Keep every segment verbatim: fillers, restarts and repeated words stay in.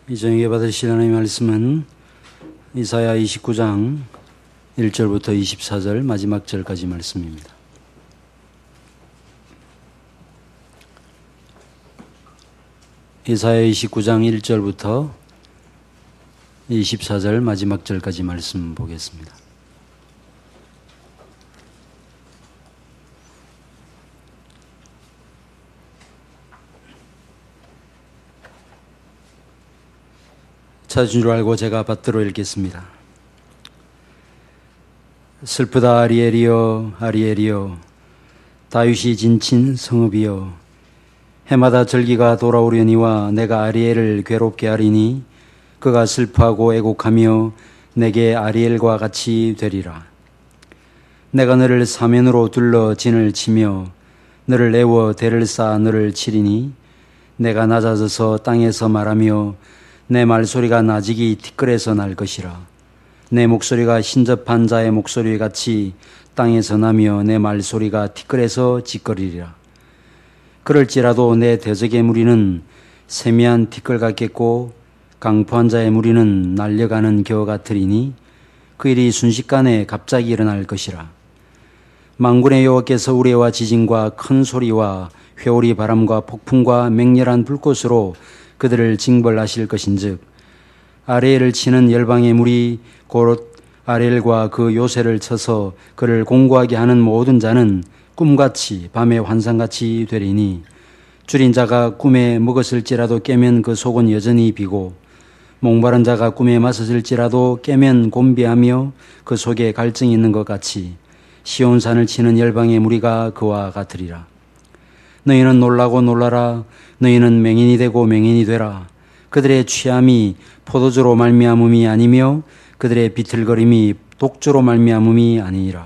이 저녁에 받으실 하나님의 말씀은 이사야 이십구 장 일 절부터 이십사 절 마지막 절까지 말씀입니다. 이사야 이십구 장 일 절부터 이십사 절 마지막 절까지 말씀 보겠습니다. 찾으신 줄 알고 제가 받들어 읽겠습니다. 슬프다 아리엘이여 아리엘이여 다윗이 진친 성읍이여 해마다 절기가 돌아오려니와 내가 아리엘을 괴롭게 하리니 그가 슬퍼하고 애곡하며 내게 아리엘과 같이 되리라. 내가 너를 사면으로 둘러 진을 치며 너를 내워 대를 쌓아 너를 치리니 내가 낮아져서 땅에서 말하며 내 말소리가 나직이 티끌에서 날 것이라. 내 목소리가 신접한 자의 목소리 같이 땅에서 나며 내 말소리가 티끌에서 짓거리리라. 그럴지라도 내 대적의 무리는 세미한 티끌 같겠고 강포한 자의 무리는 날려가는 겨 같으리니 그 일이 순식간에 갑자기 일어날 것이라. 만군의 여호와께서 우레와 지진과 큰 소리와 회오리 바람과 폭풍과 맹렬한 불꽃으로 그들을 징벌하실 것인즉 아레엘을 치는 열방의 무리 곧 아레엘과 그 요새를 쳐서 그를 공고하게 하는 모든 자는 꿈같이 밤의 환상같이 되리니 줄인 자가 꿈에 먹었을지라도 깨면 그 속은 여전히 비고 목마른 자가 꿈에 마셨을지라도 깨면 곤비하며 그 속에 갈증이 있는 것 같이 시온산을 치는 열방의 무리가 그와 같으리라. 너희는 놀라고 놀라라. 너희는 맹인이 되고 맹인이 되라. 그들의 취함이 포도주로 말미암음이 아니며 그들의 비틀거림이 독주로 말미암음이 아니니라.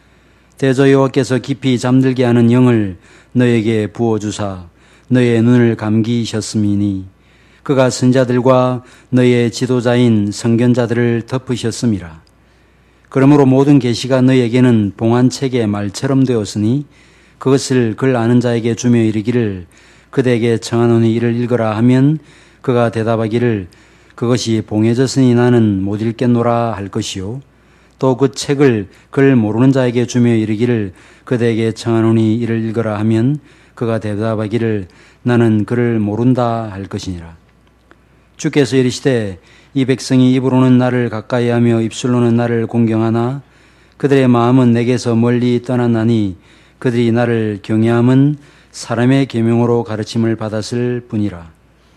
대저 여호와께서 깊이 잠들게 하는 영을 너에게 부어주사 너의 눈을 감기셨음이니 그가 선자들과 너의 지도자인 선견자들을 덮으셨음이라. 그러므로 모든 계시가 너에게는 봉안책의 말처럼 되었으니 그것을 글 아는 자에게 주며 이르기를 그대에게 청하노니 이를 읽으라 하면 그가 대답하기를 그것이 봉해졌으니 나는 못 읽겠노라 할 것이요. 또 그 책을 글 모르는 자에게 주며 이르기를 그대에게 청하노니 이를 읽으라 하면 그가 대답하기를 나는 글을 모른다 할 것이니라. 주께서 이르시되 이 백성이 입으로는 나를 가까이하며 입술로는 나를 공경하나 그들의 마음은 내게서 멀리 떠났나니 그들이 나를 경외함은 사람의 계명으로 가르침을 받았을 뿐이라.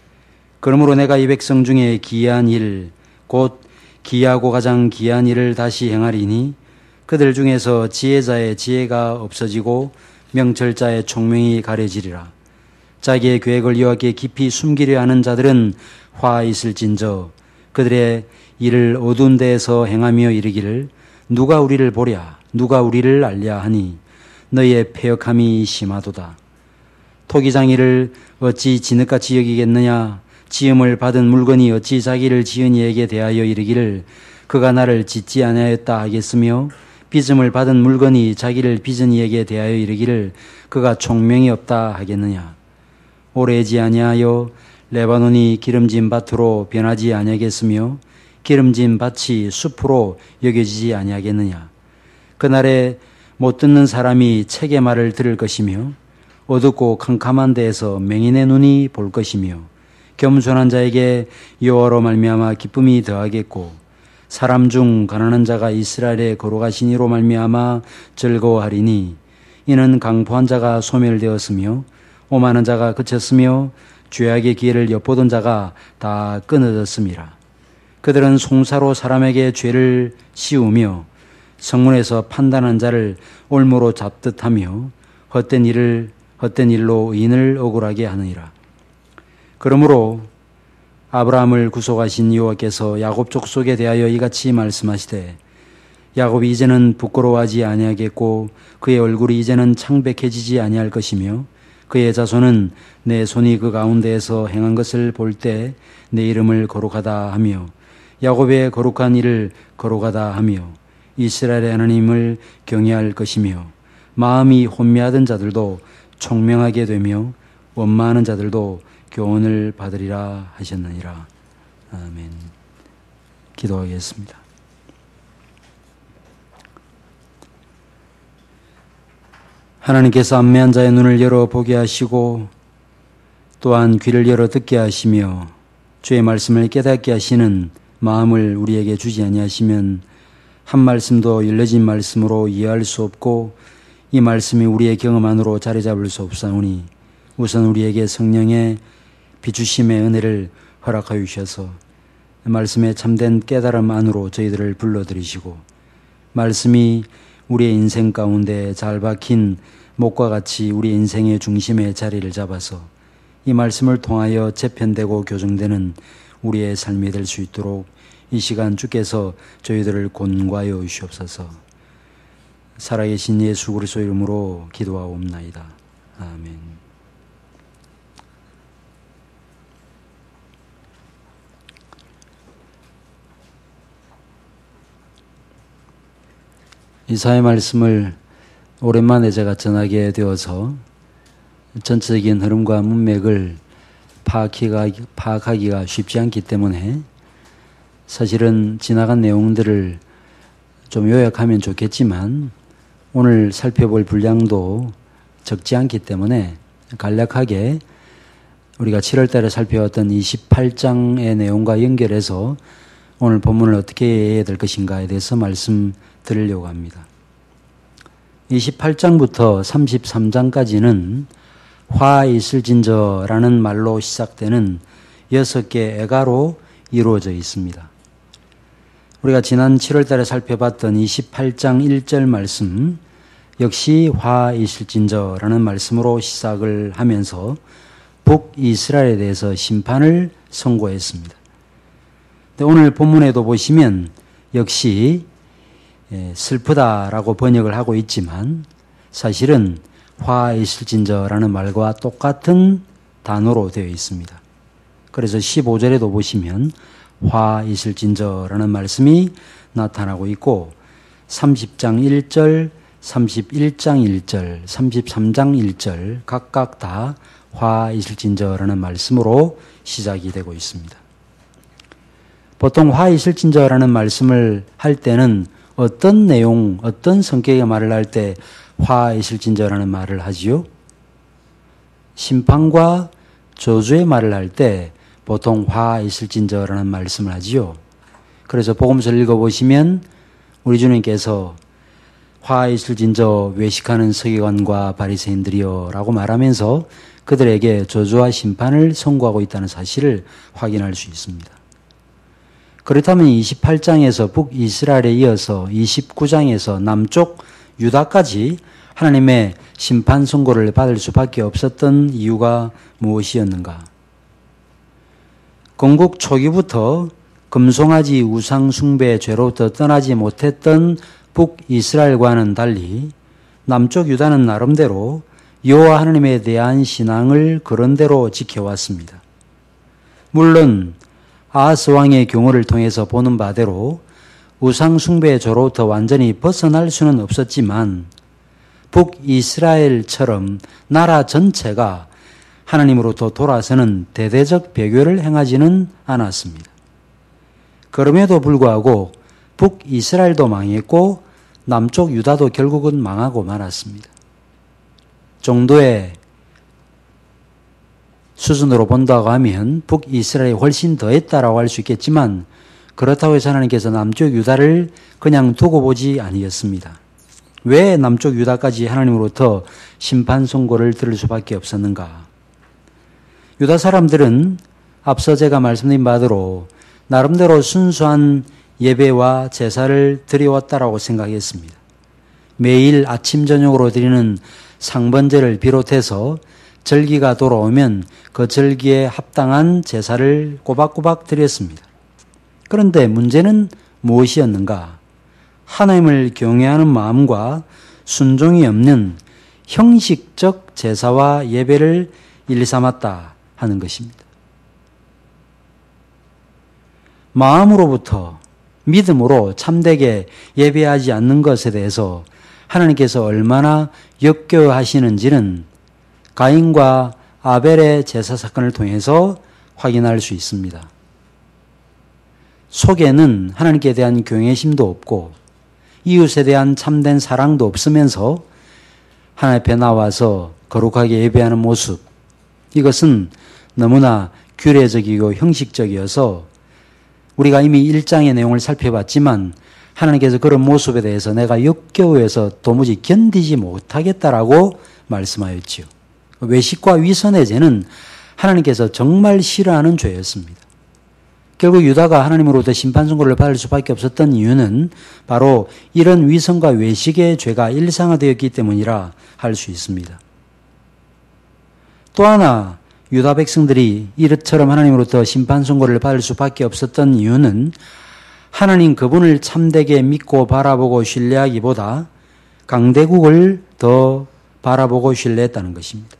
그러므로 내가 이 백성 중에 기이한 일, 곧 기이하고 가장 기이한 일을 다시 행하리니 그들 중에서 지혜자의 지혜가 없어지고 명철자의 총명이 가려지리라. 자기의 계획을 여호와께 깊이 숨기려 하는 자들은 화 있을진저 그들의 일을 어두운 데에서 행하며 이르기를 누가 우리를 보랴 누가 우리를 알랴 하니 너희의 패역함이 심하도다. 토기장이를 어찌 진흙같이 여기겠느냐. 지음을 받은 물건이 어찌 자기를 지은 이에게 대하여 이르기를 그가 나를 짓지 아니하였다 하겠으며 빚음을 받은 물건이 자기를 빚은 이에게 대하여 이르기를 그가 총명이 없다 하겠느냐. 오래지 아니하여 레바논이 기름진 밭으로 변하지 아니하겠으며 기름진 밭이 숲으로 여겨지지 아니하겠느냐. 그날에 못 듣는 사람이 책의 말을 들을 것이며 어둡고 캄캄한 데에서 맹인의 눈이 볼 것이며 겸손한 자에게 여호와로 말미암아 기쁨이 더하겠고 사람 중 가난한 자가 이스라엘에 거룩하신 이로 말미암아 즐거워하리니 이는 강포한 자가 소멸되었으며 오만한 자가 그쳤으며 죄악의 기회를 엿보던 자가 다 끊어졌음이라. 그들은 송사로 사람에게 죄를 씌우며 성문에서 판단한 자를 올무로 잡듯 하며 헛된 일을 헛된 일로 의인을 억울하게 하느니라. 그러므로 아브라함을 구속하신 여호와께서 야곱 족속에 대하여 이같이 말씀하시되 야곱이 이제는 부끄러워하지 아니하겠고 그의 얼굴이 이제는 창백해지지 아니할 것이며 그의 자손은 내 손이 그 가운데에서 행한 것을 볼 때 내 이름을 거룩하다 하며 야곱의 거룩한 일을 거룩하다 하며 이스라엘의 하나님을 경외할 것이며 마음이 혼미하던 자들도 총명하게 되며 원망하는 자들도 교훈을 받으리라 하셨느니라. 아멘. 기도하겠습니다. 하나님께서 안매한 자의 눈을 열어 보게 하시고 또한 귀를 열어 듣게 하시며 주의 말씀을 깨닫게 하시는 마음을 우리에게 주지 아니하시면 한 말씀도 열려진 말씀으로 이해할 수 없고 이 말씀이 우리의 경험 안으로 자리 잡을 수 없사오니 우선 우리에게 성령의 비추심의 은혜를 허락하여 주셔서 말씀의 참된 깨달음 안으로 저희들을 불러들이시고 말씀이 우리의 인생 가운데 잘 박힌 목과 같이 우리 인생의 중심에 자리를 잡아서 이 말씀을 통하여 재편되고 교정되는 우리의 삶이 될 수 있도록 이 시간 주께서 저희들을 권고하여 주시옵소서. 살아계신 예수 그리스도 이름으로 기도하옵나이다. 아멘. 이사의 말씀을 오랜만에 제가 전하게 되어서 전체적인 흐름과 문맥을 파악하기가, 파악하기가 쉽지 않기 때문에 사실은 지나간 내용들을 좀 요약하면 좋겠지만 오늘 살펴볼 분량도 적지 않기 때문에 간략하게 우리가 칠월 달에 살펴왔던 이십팔 장의 내용과 연결해서 오늘 본문을 어떻게 해야 될 것인가에 대해서 말씀드리려고 합니다. 이십팔 장부터 삼십삼 장까지는 화 있을진저라는 말로 시작되는 여섯 개 애가로 이루어져 있습니다. 우리가 지난 칠월 달에 살펴봤던 이십팔 장 일 절 말씀 역시 화 있을진저라는 말씀으로 시작을 하면서 북이스라엘에 대해서 심판을 선고했습니다. 오늘 본문에도 보시면 역시 슬프다라고 번역을 하고 있지만 사실은 화 있을진저라는 말과 똑같은 단어로 되어 있습니다. 그래서 십오 절에도 보시면 화 있을진저라는 말씀이 나타나고 있고 삼십 장 일 절, 삼십일 장 일 절, 삼십삼 장 일 절 각각 다 화 있을진저라는 말씀으로 시작이 되고 있습니다. 보통 화 있을진저라는 말씀을 할 때는 어떤 내용, 어떤 성격의 말을 할 때 화 있을진저라는 말을 하지요? 심판과 저주의 말을 할 때 보통 화 있을진저라는 말씀을 하지요. 그래서 복음서를 읽어보시면 우리 주님께서 화 있을진저 외식하는 서기관과 바리새인들이여 라고 말하면서 그들에게 저주와 심판을 선고하고 있다는 사실을 확인할 수 있습니다. 그렇다면 이십팔 장에서 북이스라엘에 이어서 이십구 장에서 남쪽 유다까지 하나님의 심판 선고를 받을 수밖에 없었던 이유가 무엇이었는가? 건국 초기부터 금송아지 우상 숭배 죄로부터 떠나지 못했던 북이스라엘과는 달리 남쪽 유다는 나름대로 여호와 하나님에 대한 신앙을 그런대로 지켜왔습니다. 물론 아하스 왕의 경우를 통해서 보는 바대로 우상 숭배 죄로부터 완전히 벗어날 수는 없었지만 북이스라엘처럼 나라 전체가 하나님으로부터 돌아서는 대대적 배교를 행하지는 않았습니다. 그럼에도 불구하고 북이스라엘도 망했고 남쪽 유다도 결국은 망하고 말았습니다. 정도의 수준으로 본다고 하면 북이스라엘이 훨씬 더했다라고 할 수 있겠지만 그렇다고 해서 하나님께서 남쪽 유다를 그냥 두고 보지 아니었습니다. 왜 남쪽 유다까지 하나님으로부터 심판 선고를 들을 수밖에 없었는가? 유다 사람들은 앞서 제가 말씀드린 바대로 나름대로 순수한 예배와 제사를 드려왔다라고 생각했습니다. 매일 아침 저녁으로 드리는 상번제를 비롯해서 절기가 돌아오면 그 절기에 합당한 제사를 꼬박꼬박 드렸습니다. 그런데 문제는 무엇이었는가? 하나님을 경외하는 마음과 순종이 없는 형식적 제사와 예배를 일삼았다 하는 것입니다. 마음으로부터 믿음으로 참되게 예배하지 않는 것에 대해서 하나님께서 얼마나 역겨워하시는지는 가인과 아벨의 제사 사건을 통해서 확인할 수 있습니다. 속에는 하나님께 대한 경외심도 없고 이웃에 대한 참된 사랑도 없으면서 하나님 앞에 나와서 거룩하게 예배하는 모습, 이것은 너무나 규례적이고 형식적이어서 우리가 이미 일 장의 내용을 살펴봤지만 하나님께서 그런 모습에 대해서 내가 역겨워해서 도무지 견디지 못하겠다라고 말씀하였지요. 외식과 위선의 죄는 하나님께서 정말 싫어하는 죄였습니다. 결국 유다가 하나님으로부터 심판 선고를 받을 수밖에 없었던 이유는 바로 이런 위선과 외식의 죄가 일상화되었기 때문이라 할 수 있습니다. 또 하나 유다 백성들이 이처럼 하나님으로부터 심판 선고를 받을 수밖에 없었던 이유는 하나님 그분을 참되게 믿고 바라보고 신뢰하기보다 강대국을 더 바라보고 신뢰했다는 것입니다.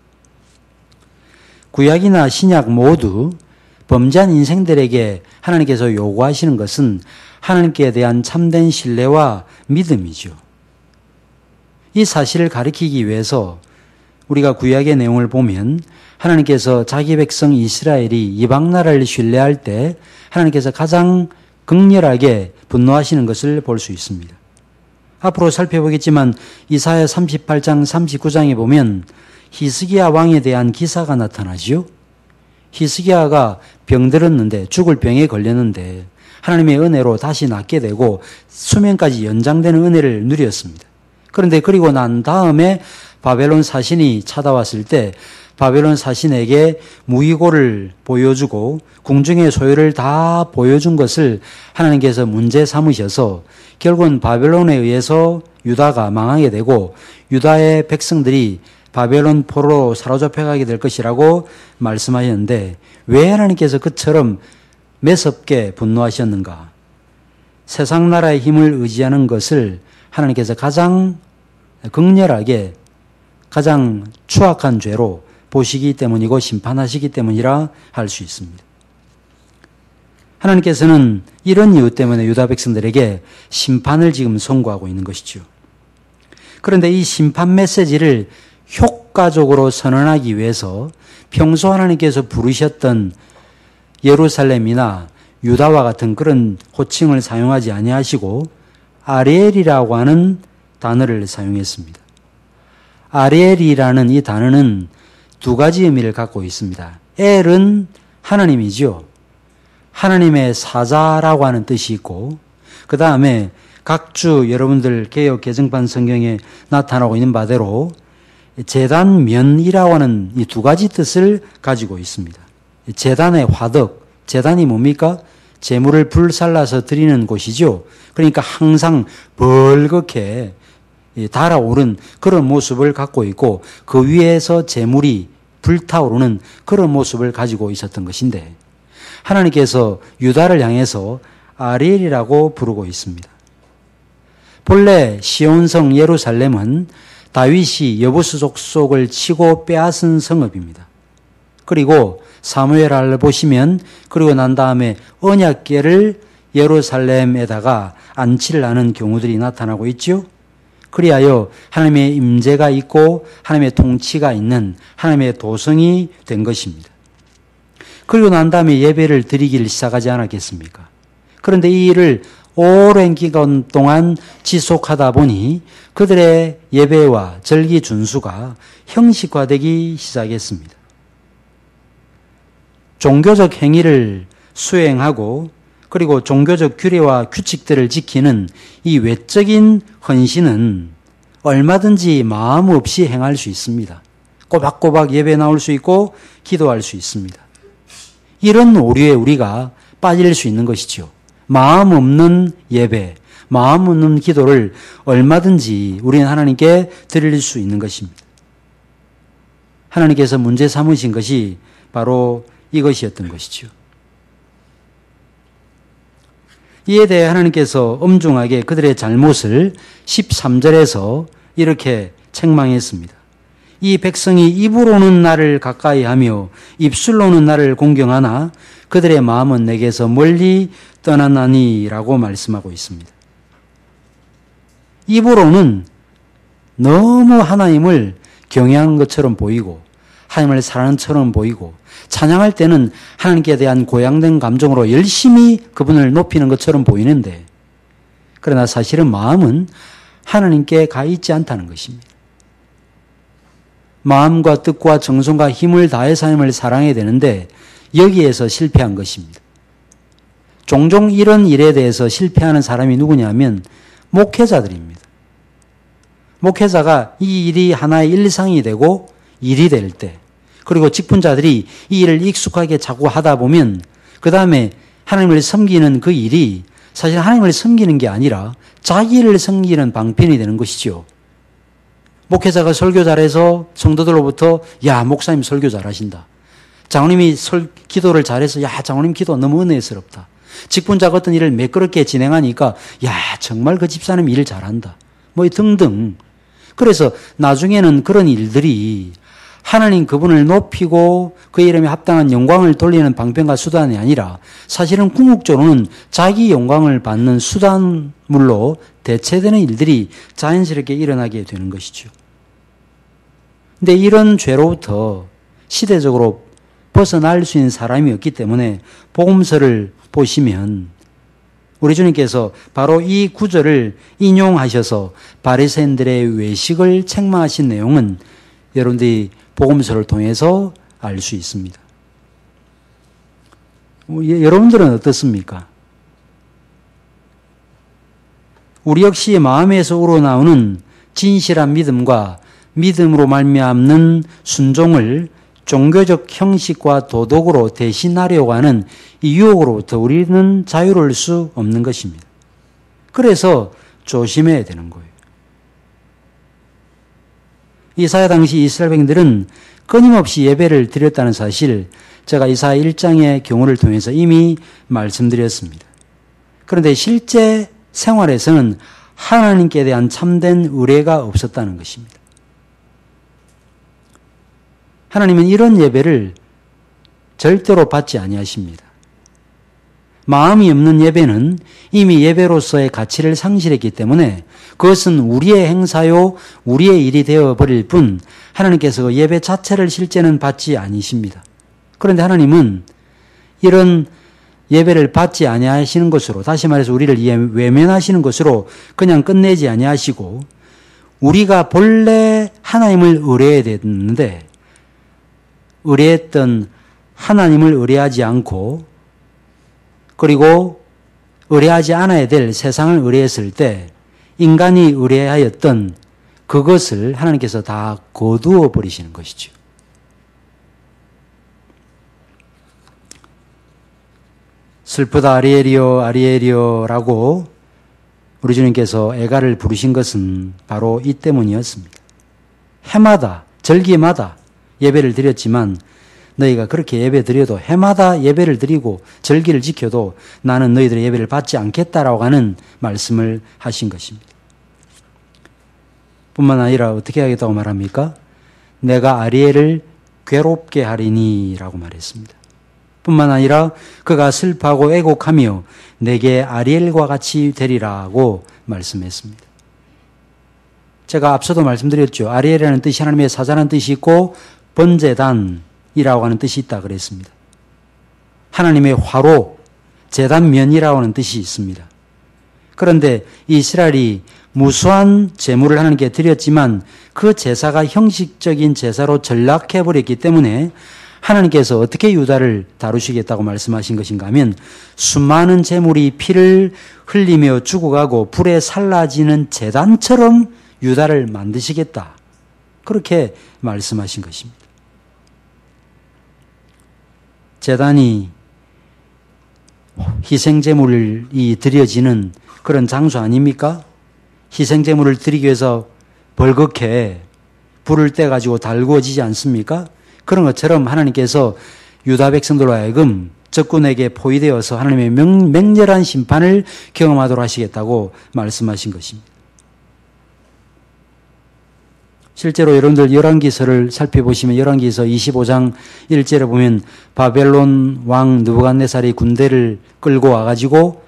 구약이나 신약 모두 범죄한 인생들에게 하나님께서 요구하시는 것은 하나님께 대한 참된 신뢰와 믿음이죠. 이 사실을 가리키기 위해서 우리가 구약의 내용을 보면 하나님께서 자기 백성 이스라엘이 이방 나라를 신뢰할 때 하나님께서 가장 극렬하게 분노하시는 것을 볼 수 있습니다. 앞으로 살펴보겠지만 이사야 삼십팔 장 삼십구 장에 보면 히스기야 왕에 대한 기사가 나타나지요. 히스기야가 병들었는데 죽을 병에 걸렸는데 하나님의 은혜로 다시 낫게 되고 수명까지 연장되는 은혜를 누렸습니다. 그런데 그리고 난 다음에 바벨론 사신이 찾아왔을 때 바벨론 사신에게 무기고를 보여주고 궁중의 소유를 다 보여준 것을 하나님께서 문제 삼으셔서 결국은 바벨론에 의해서 유다가 망하게 되고 유다의 백성들이 바벨론 포로로 사로잡혀가게 될 것이라고 말씀하셨는데 왜 하나님께서 그처럼 매섭게 분노하셨는가? 세상 나라의 힘을 의지하는 것을 하나님께서 가장 극렬하게 가장 추악한 죄로 보시기 때문이고 심판하시기 때문이라 할 수 있습니다. 하나님께서는 이런 이유 때문에 유다 백성들에게 심판을 지금 선고하고 있는 것이죠. 그런데 이 심판 메시지를 효과적으로 선언하기 위해서 평소 하나님께서 부르셨던 예루살렘이나 유다와 같은 그런 호칭을 사용하지 아니하시고 아리엘이라고 하는 단어를 사용했습니다. 아리엘이라는 이 단어는 두 가지 의미를 갖고 있습니다. 엘은 하나님이죠. 하나님의 사자라고 하는 뜻이 있고 그 다음에 각주 여러분들 개역 개정판 성경에 나타나고 있는 바대로 제단면이라고 하는 이 두 가지 뜻을 가지고 있습니다. 제단의 화덕, 제단이 뭡니까? 제물을 불살라서 드리는 곳이죠. 그러니까 항상 벌겋게 달아오른 그런 모습을 갖고 있고 그 위에서 제물이 불타오르는 그런 모습을 가지고 있었던 것인데 하나님께서 유다를 향해서 아리엘이라고 부르고 있습니다. 본래 시온성 예루살렘은 다윗이 여부수 족속을 치고 빼앗은 성읍입니다. 그리고 사무엘하를 보시면 그리고 난 다음에 언약궤를 예루살렘에다가 안치를 하는 경우들이 나타나고 있죠. 그리하여 하나님의 임재가 있고 하나님의 통치가 있는 하나님의 도성이 된 것입니다. 그리고 난 다음에 예배를 드리기를 시작하지 않았겠습니까? 그런데 이 일을 오랜 기간 동안 지속하다 보니 그들의 예배와 절기 준수가 형식화되기 시작했습니다. 종교적 행위를 수행하고 그리고 종교적 규례와 규칙들을 지키는 이 외적인 헌신은 얼마든지 마음 없이 행할 수 있습니다. 꼬박꼬박 예배 나올 수 있고 기도할 수 있습니다. 이런 오류에 우리가 빠질 수 있는 것이죠. 마음 없는 예배, 마음 없는 기도를 얼마든지 우리는 하나님께 드릴 수 있는 것입니다. 하나님께서 문제 삼으신 것이 바로 이것이었던 것이죠. 이에 대해 하나님께서 엄중하게 그들의 잘못을 십삼 절에서 이렇게 책망했습니다. 이 백성이 입으로는 나를 가까이 하며 입술로는 나를 공경하나 그들의 마음은 내게서 멀리 떠나나니라고 말씀하고 있습니다. 입으로는 너무 하나님을 경외하는 것처럼 보이고 하나님을 사랑하는 처럼 보이고 찬양할 때는 하나님께 대한 고양된 감정으로 열심히 그분을 높이는 것처럼 보이는데 그러나 사실은 마음은 하나님께 가 있지 않다는 것입니다. 마음과 뜻과 정성과 힘을 다해서 하나님을 사랑해야 되는데 여기에서 실패한 것입니다. 종종 이런 일에 대해서 실패하는 사람이 누구냐면 목회자들입니다. 목회자가 이 일이 하나의 일상이 되고 일이 될 때, 그리고 직분자들이 이 일을 익숙하게 자꾸 하다 보면 그 다음에 하나님을 섬기는 그 일이 사실 하나님을 섬기는 게 아니라 자기를 섬기는 방편이 되는 것이죠. 목회자가 설교 잘해서 성도들로부터 야 목사님 설교 잘하신다. 장로님이 설, 기도를 잘해서 야 장로님 기도 너무 은혜스럽다. 직분자가 어떤 일을 매끄럽게 진행하니까 야 정말 그 집사님 일 잘한다. 뭐 등등. 그래서 나중에는 그런 일들이 하나님 그분을 높이고 그 이름에 합당한 영광을 돌리는 방편과 수단이 아니라 사실은 궁극적으로는 자기 영광을 받는 수단물로 대체되는 일들이 자연스럽게 일어나게 되는 것이죠. 근데 이런 죄로부터 시대적으로 벗어날 수 있는 사람이 없기 때문에 복음서를 보시면 우리 주님께서 바로 이 구절을 인용하셔서 바리새인들의 외식을 책망하신 내용은 여러분들이 복음서를 통해서 알 수 있습니다. 여러분들은 어떻습니까? 우리 역시 마음에서 우러나오는 진실한 믿음과 믿음으로 말미암는 순종을 종교적 형식과 도덕으로 대신하려고 하는 이 유혹으로부터 우리는 자유로울 수 없는 것입니다. 그래서 조심해야 되는 거예요. 이사야 당시 이스라엘 백성들은 끊임없이 예배를 드렸다는 사실 제가 이사야 일 장의 경우를 통해서 이미 말씀드렸습니다. 그런데 실제 생활에서는 하나님께 대한 참된 의뢰가 없었다는 것입니다. 하나님은 이런 예배를 절대로 받지 아니하십니다. 마음이 없는 예배는 이미 예배로서의 가치를 상실했기 때문에 그것은 우리의 행사요, 우리의 일이 되어버릴 뿐 하나님께서 그 예배 자체를 실제는 받지 아니십니다. 그런데 하나님은 이런 예배를 받지 아니하시는 것으로, 다시 말해서 우리를 외면하시는 것으로 그냥 끝내지 아니하시고 우리가 본래 하나님을 의뢰해야 되는데 의뢰했던 하나님을 의뢰하지 않고 그리고 의뢰하지 않아야 될 세상을 의뢰했을 때 인간이 의뢰하였던 그것을 하나님께서 다 거두어 버리시는 것이죠. 슬프다 아리엘이여 아리엘이여라고 우리 주님께서 애가를 부르신 것은 바로 이 때문이었습니다. 해마다 절기마다 예배를 드렸지만 너희가 그렇게 예배 드려도 해마다 예배를 드리고 절기를 지켜도 나는 너희들의 예배를 받지 않겠다라고 하는 말씀을 하신 것입니다. 뿐만 아니라 어떻게 하겠다고 말합니까? 내가 아리엘을 괴롭게 하리니 라고 말했습니다. 뿐만 아니라 그가 슬퍼하고 애곡하며 내게 아리엘과 같이 되리라고 말씀했습니다. 제가 앞서도 말씀드렸죠. 아리엘이라는 뜻이 하나님의 사자라는 뜻이 있고 번제단이라고 하는 뜻이 있다 그랬습니다. 하나님의 화로, 제단면이라고 하는 뜻이 있습니다. 그런데 이스라엘이 무수한 제물을 하나님께 드렸지만 그 제사가 형식적인 제사로 전락해버렸기 때문에 하나님께서 어떻게 유다를 다루시겠다고 말씀하신 것인가 하면 수많은 제물이 피를 흘리며 죽어가고 불에 살라지는 제단처럼 유다를 만드시겠다. 그렇게 말씀하신 것입니다. 제단이 희생제물이 드려지는 그런 장소 아닙니까? 희생제물을 드리기 위해서 벌겋게 불을 떼가지고 달구어지지 않습니까? 그런 것처럼 하나님께서 유다 백성들로 하여금 적군에게 포위되어서 하나님의 명, 맹렬한 심판을 경험하도록 하시겠다고 말씀하신 것입니다. 실제로 여러분들 열왕기서를 살펴보시면 열왕기서 이십오 장 일 절에 보면 바벨론 왕 느부갓네살이 군대를 끌고 와가지고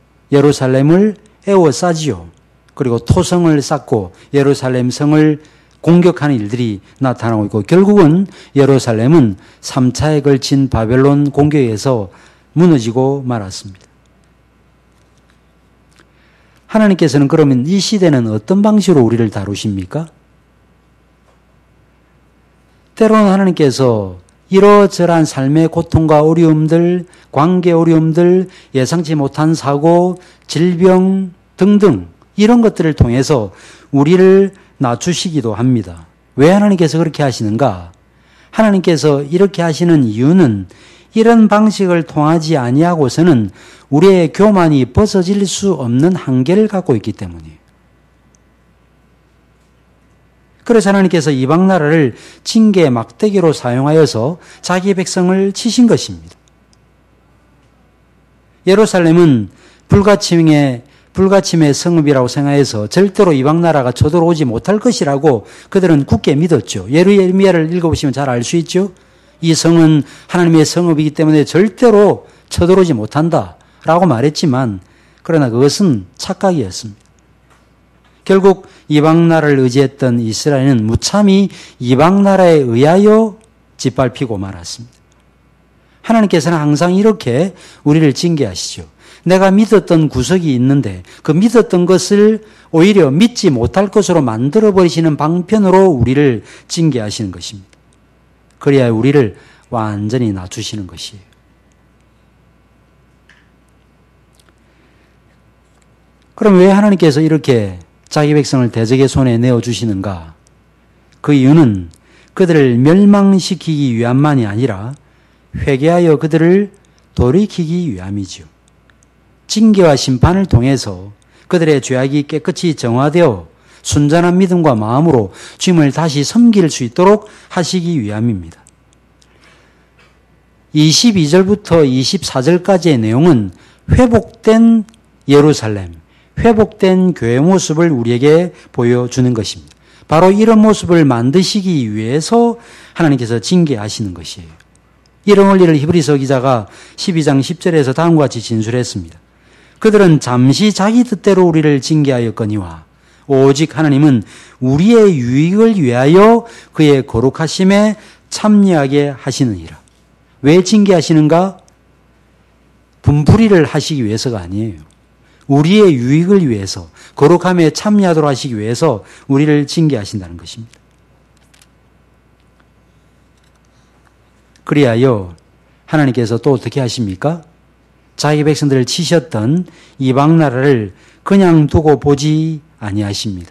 예루살렘을 에워싸지요. 그리고 토성을 쌓고 예루살렘 성을 공격하는 일들이 나타나고 있고 결국은 예루살렘은 삼 차에 걸친 바벨론 공격에서 무너지고 말았습니다. 하나님께서는 그러면 이 시대는 어떤 방식으로 우리를 다루십니까? 때로는 하나님께서 이러저러한 삶의 고통과 어려움들, 관계 어려움들, 예상치 못한 사고, 질병 등등 이런 것들을 통해서 우리를 낮추시기도 합니다. 왜 하나님께서 그렇게 하시는가? 하나님께서 이렇게 하시는 이유는 이런 방식을 통하지 아니하고서는 우리의 교만이 벗어질 수 없는 한계를 갖고 있기 때문이에요. 그래서 하나님께서 이방 나라를 징계의 막대기로 사용하여서 자기 백성을 치신 것입니다. 예루살렘은 불가침의 불가침의 성읍이라고 생각해서 절대로 이방 나라가 쳐들어오지 못할 것이라고 그들은 굳게 믿었죠. 예레미야를 읽어보시면 잘 알 수 있죠. 이 성은 하나님의 성읍이기 때문에 절대로 쳐들어오지 못한다라고 말했지만 그러나 그것은 착각이었습니다. 결국 이방 나라를 의지했던 이스라엘은 무참히 이방 나라에 의하여 짓밟히고 말았습니다. 하나님께서는 항상 이렇게 우리를 징계하시죠. 내가 믿었던 구석이 있는데 그 믿었던 것을 오히려 믿지 못할 것으로 만들어버리시는 방편으로 우리를 징계하시는 것입니다. 그래야 우리를 완전히 낮추시는 것이에요. 그럼 왜 하나님께서 이렇게 자기 백성을 대적의 손에 내어주시는가? 그 이유는 그들을 멸망시키기 위함만이 아니라 회개하여 그들을 돌이키기 위함이지요. 징계와 심판을 통해서 그들의 죄악이 깨끗이 정화되어 순전한 믿음과 마음으로 주님을 다시 섬길 수 있도록 하시기 위함입니다. 이십이 절부터 이십사 절까지의 내용은 회복된 예루살렘, 회복된 교회 모습을 우리에게 보여주는 것입니다. 바로 이런 모습을 만드시기 위해서 하나님께서 징계하시는 것이에요. 이런 원리를 히브리서 기자가 십이 장 십 절에서 다음과 같이 진술했습니다. 그들은 잠시 자기 뜻대로 우리를 징계하였거니와 오직 하나님은 우리의 유익을 위하여 그의 거룩하심에 참여하게 하시느니라. 왜 징계하시는가? 분풀이를 하시기 위해서가 아니에요. 우리의 유익을 위해서, 거룩함에 참여하도록 하시기 위해서 우리를 징계하신다는 것입니다. 그리하여 하나님께서 또 어떻게 하십니까? 자기 백성들을 치셨던 이방 나라를 그냥 두고 보지 아니하십니다.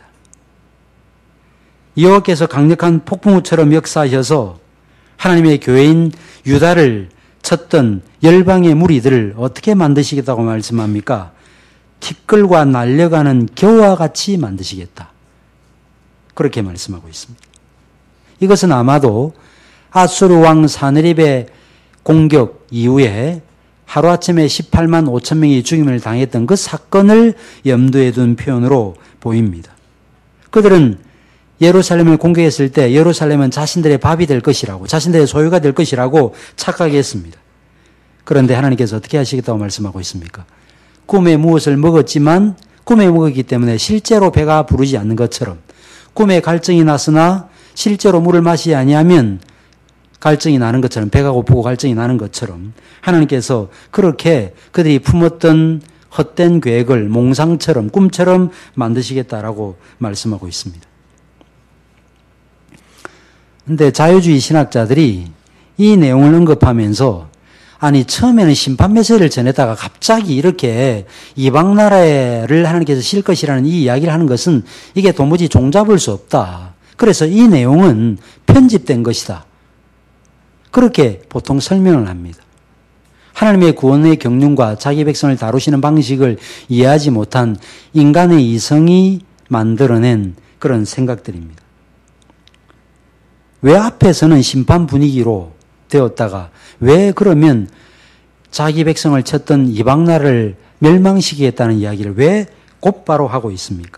여호와께서 강력한 폭풍우처럼 역사하셔서 하나님의 교회인 유다를 쳤던 열방의 무리들을 어떻게 만드시겠다고 말씀합니까? 티끌과 날려가는 겨와 같이 만드시겠다. 그렇게 말씀하고 있습니다. 이것은 아마도 아수르 왕 사느립의 공격 이후에 하루아침에 십팔만 오천 명이 죽임을 당했던 그 사건을 염두에 둔 표현으로 보입니다. 그들은 예루살렘을 공격했을 때 예루살렘은 자신들의 밥이 될 것이라고, 자신들의 소유가 될 것이라고 착각했습니다. 그런데 하나님께서 어떻게 하시겠다고 말씀하고 있습니까? 꿈에 무엇을 먹었지만 꿈에 먹었기 때문에 실제로 배가 부르지 않는 것처럼, 꿈에 갈증이 났으나 실제로 물을 마시지 아니하면 갈증이 나는 것처럼, 배가 고프고 갈증이 나는 것처럼 하나님께서 그렇게 그들이 품었던 헛된 계획을 몽상처럼, 꿈처럼 만드시겠다라고 말씀하고 있습니다. 그런데 자유주의 신학자들이 이 내용을 언급하면서 아니 처음에는 심판 메시지를 전했다가 갑자기 이렇게 이방 나라를 하나님께서 실 것이라는 이 이야기를 하는 것은 이게 도무지 종잡을 수 없다. 그래서 이 내용은 편집된 것이다. 그렇게 보통 설명을 합니다. 하나님의 구원의 경륜과 자기 백성을 다루시는 방식을 이해하지 못한 인간의 이성이 만들어낸 그런 생각들입니다. 왜 앞에서는 심판 분위기로 되었다가 왜 그러면 자기 백성을 쳤던 이방 나라를 멸망시키겠다는 이야기를 왜 곧바로 하고 있습니까?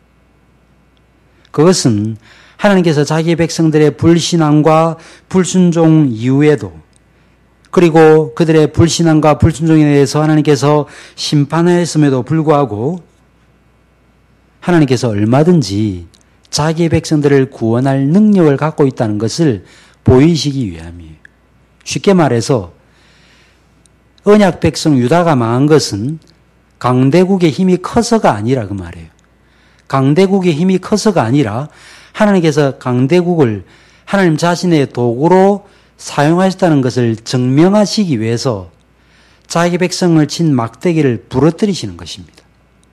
그것은 하나님께서 자기 백성들의 불신앙과 불순종 이후에도, 그리고 그들의 불신앙과 불순종에 대해서 하나님께서 심판하였음에도 불구하고 하나님께서 얼마든지 자기의 백성들을 구원할 능력을 갖고 있다는 것을 보이시기 위함이에요. 쉽게 말해서 언약 백성 유다가 망한 것은 강대국의 힘이 커서가 아니라 그 말이에요. 강대국의 힘이 커서가 아니라 하나님께서 강대국을 하나님 자신의 도구로 사용하셨다는 것을 증명하시기 위해서 자기 백성을 친 막대기를 부러뜨리시는 것입니다.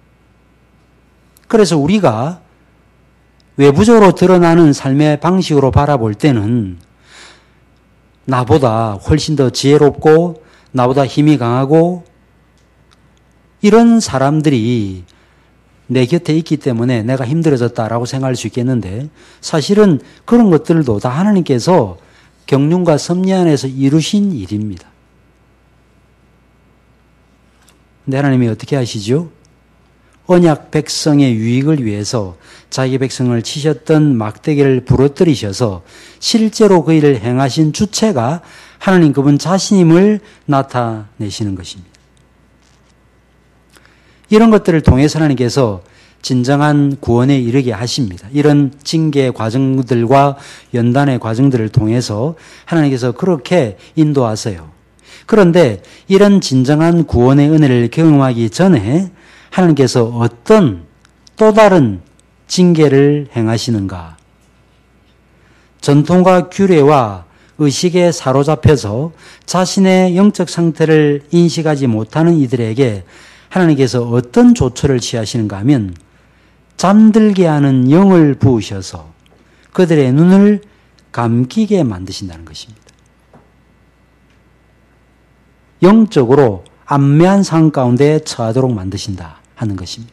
그래서 우리가 외부적으로 드러나는 삶의 방식으로 바라볼 때는 나보다 훨씬 더 지혜롭고 나보다 힘이 강하고 이런 사람들이 내 곁에 있기 때문에 내가 힘들어졌다라고 생각할 수 있겠는데 사실은 그런 것들도 다 하나님께서 경륜과 섭리 안에서 이루신 일입니다. 근데 하나님이 어떻게 하시죠? 언약 백성의 유익을 위해서 자기 백성을 치셨던 막대기를 부러뜨리셔서 실제로 그 일을 행하신 주체가 하나님 그분 자신임을 나타내시는 것입니다. 이런 것들을 통해서 하나님께서 진정한 구원에 이르게 하십니다. 이런 징계 과정들과 연단의 과정들을 통해서 하나님께서 그렇게 인도하세요. 그런데 이런 진정한 구원의 은혜를 경험하기 전에 하나님께서 어떤 또 다른 징계를 행하시는가? 전통과 규례와 의식에 사로잡혀서 자신의 영적 상태를 인식하지 못하는 이들에게 하나님께서 어떤 조처를 취하시는가 하면 잠들게 하는 영을 부으셔서 그들의 눈을 감기게 만드신다는 것입니다. 영적으로 안매한 상황 가운데 처하도록 만드신다 하는 것입니다.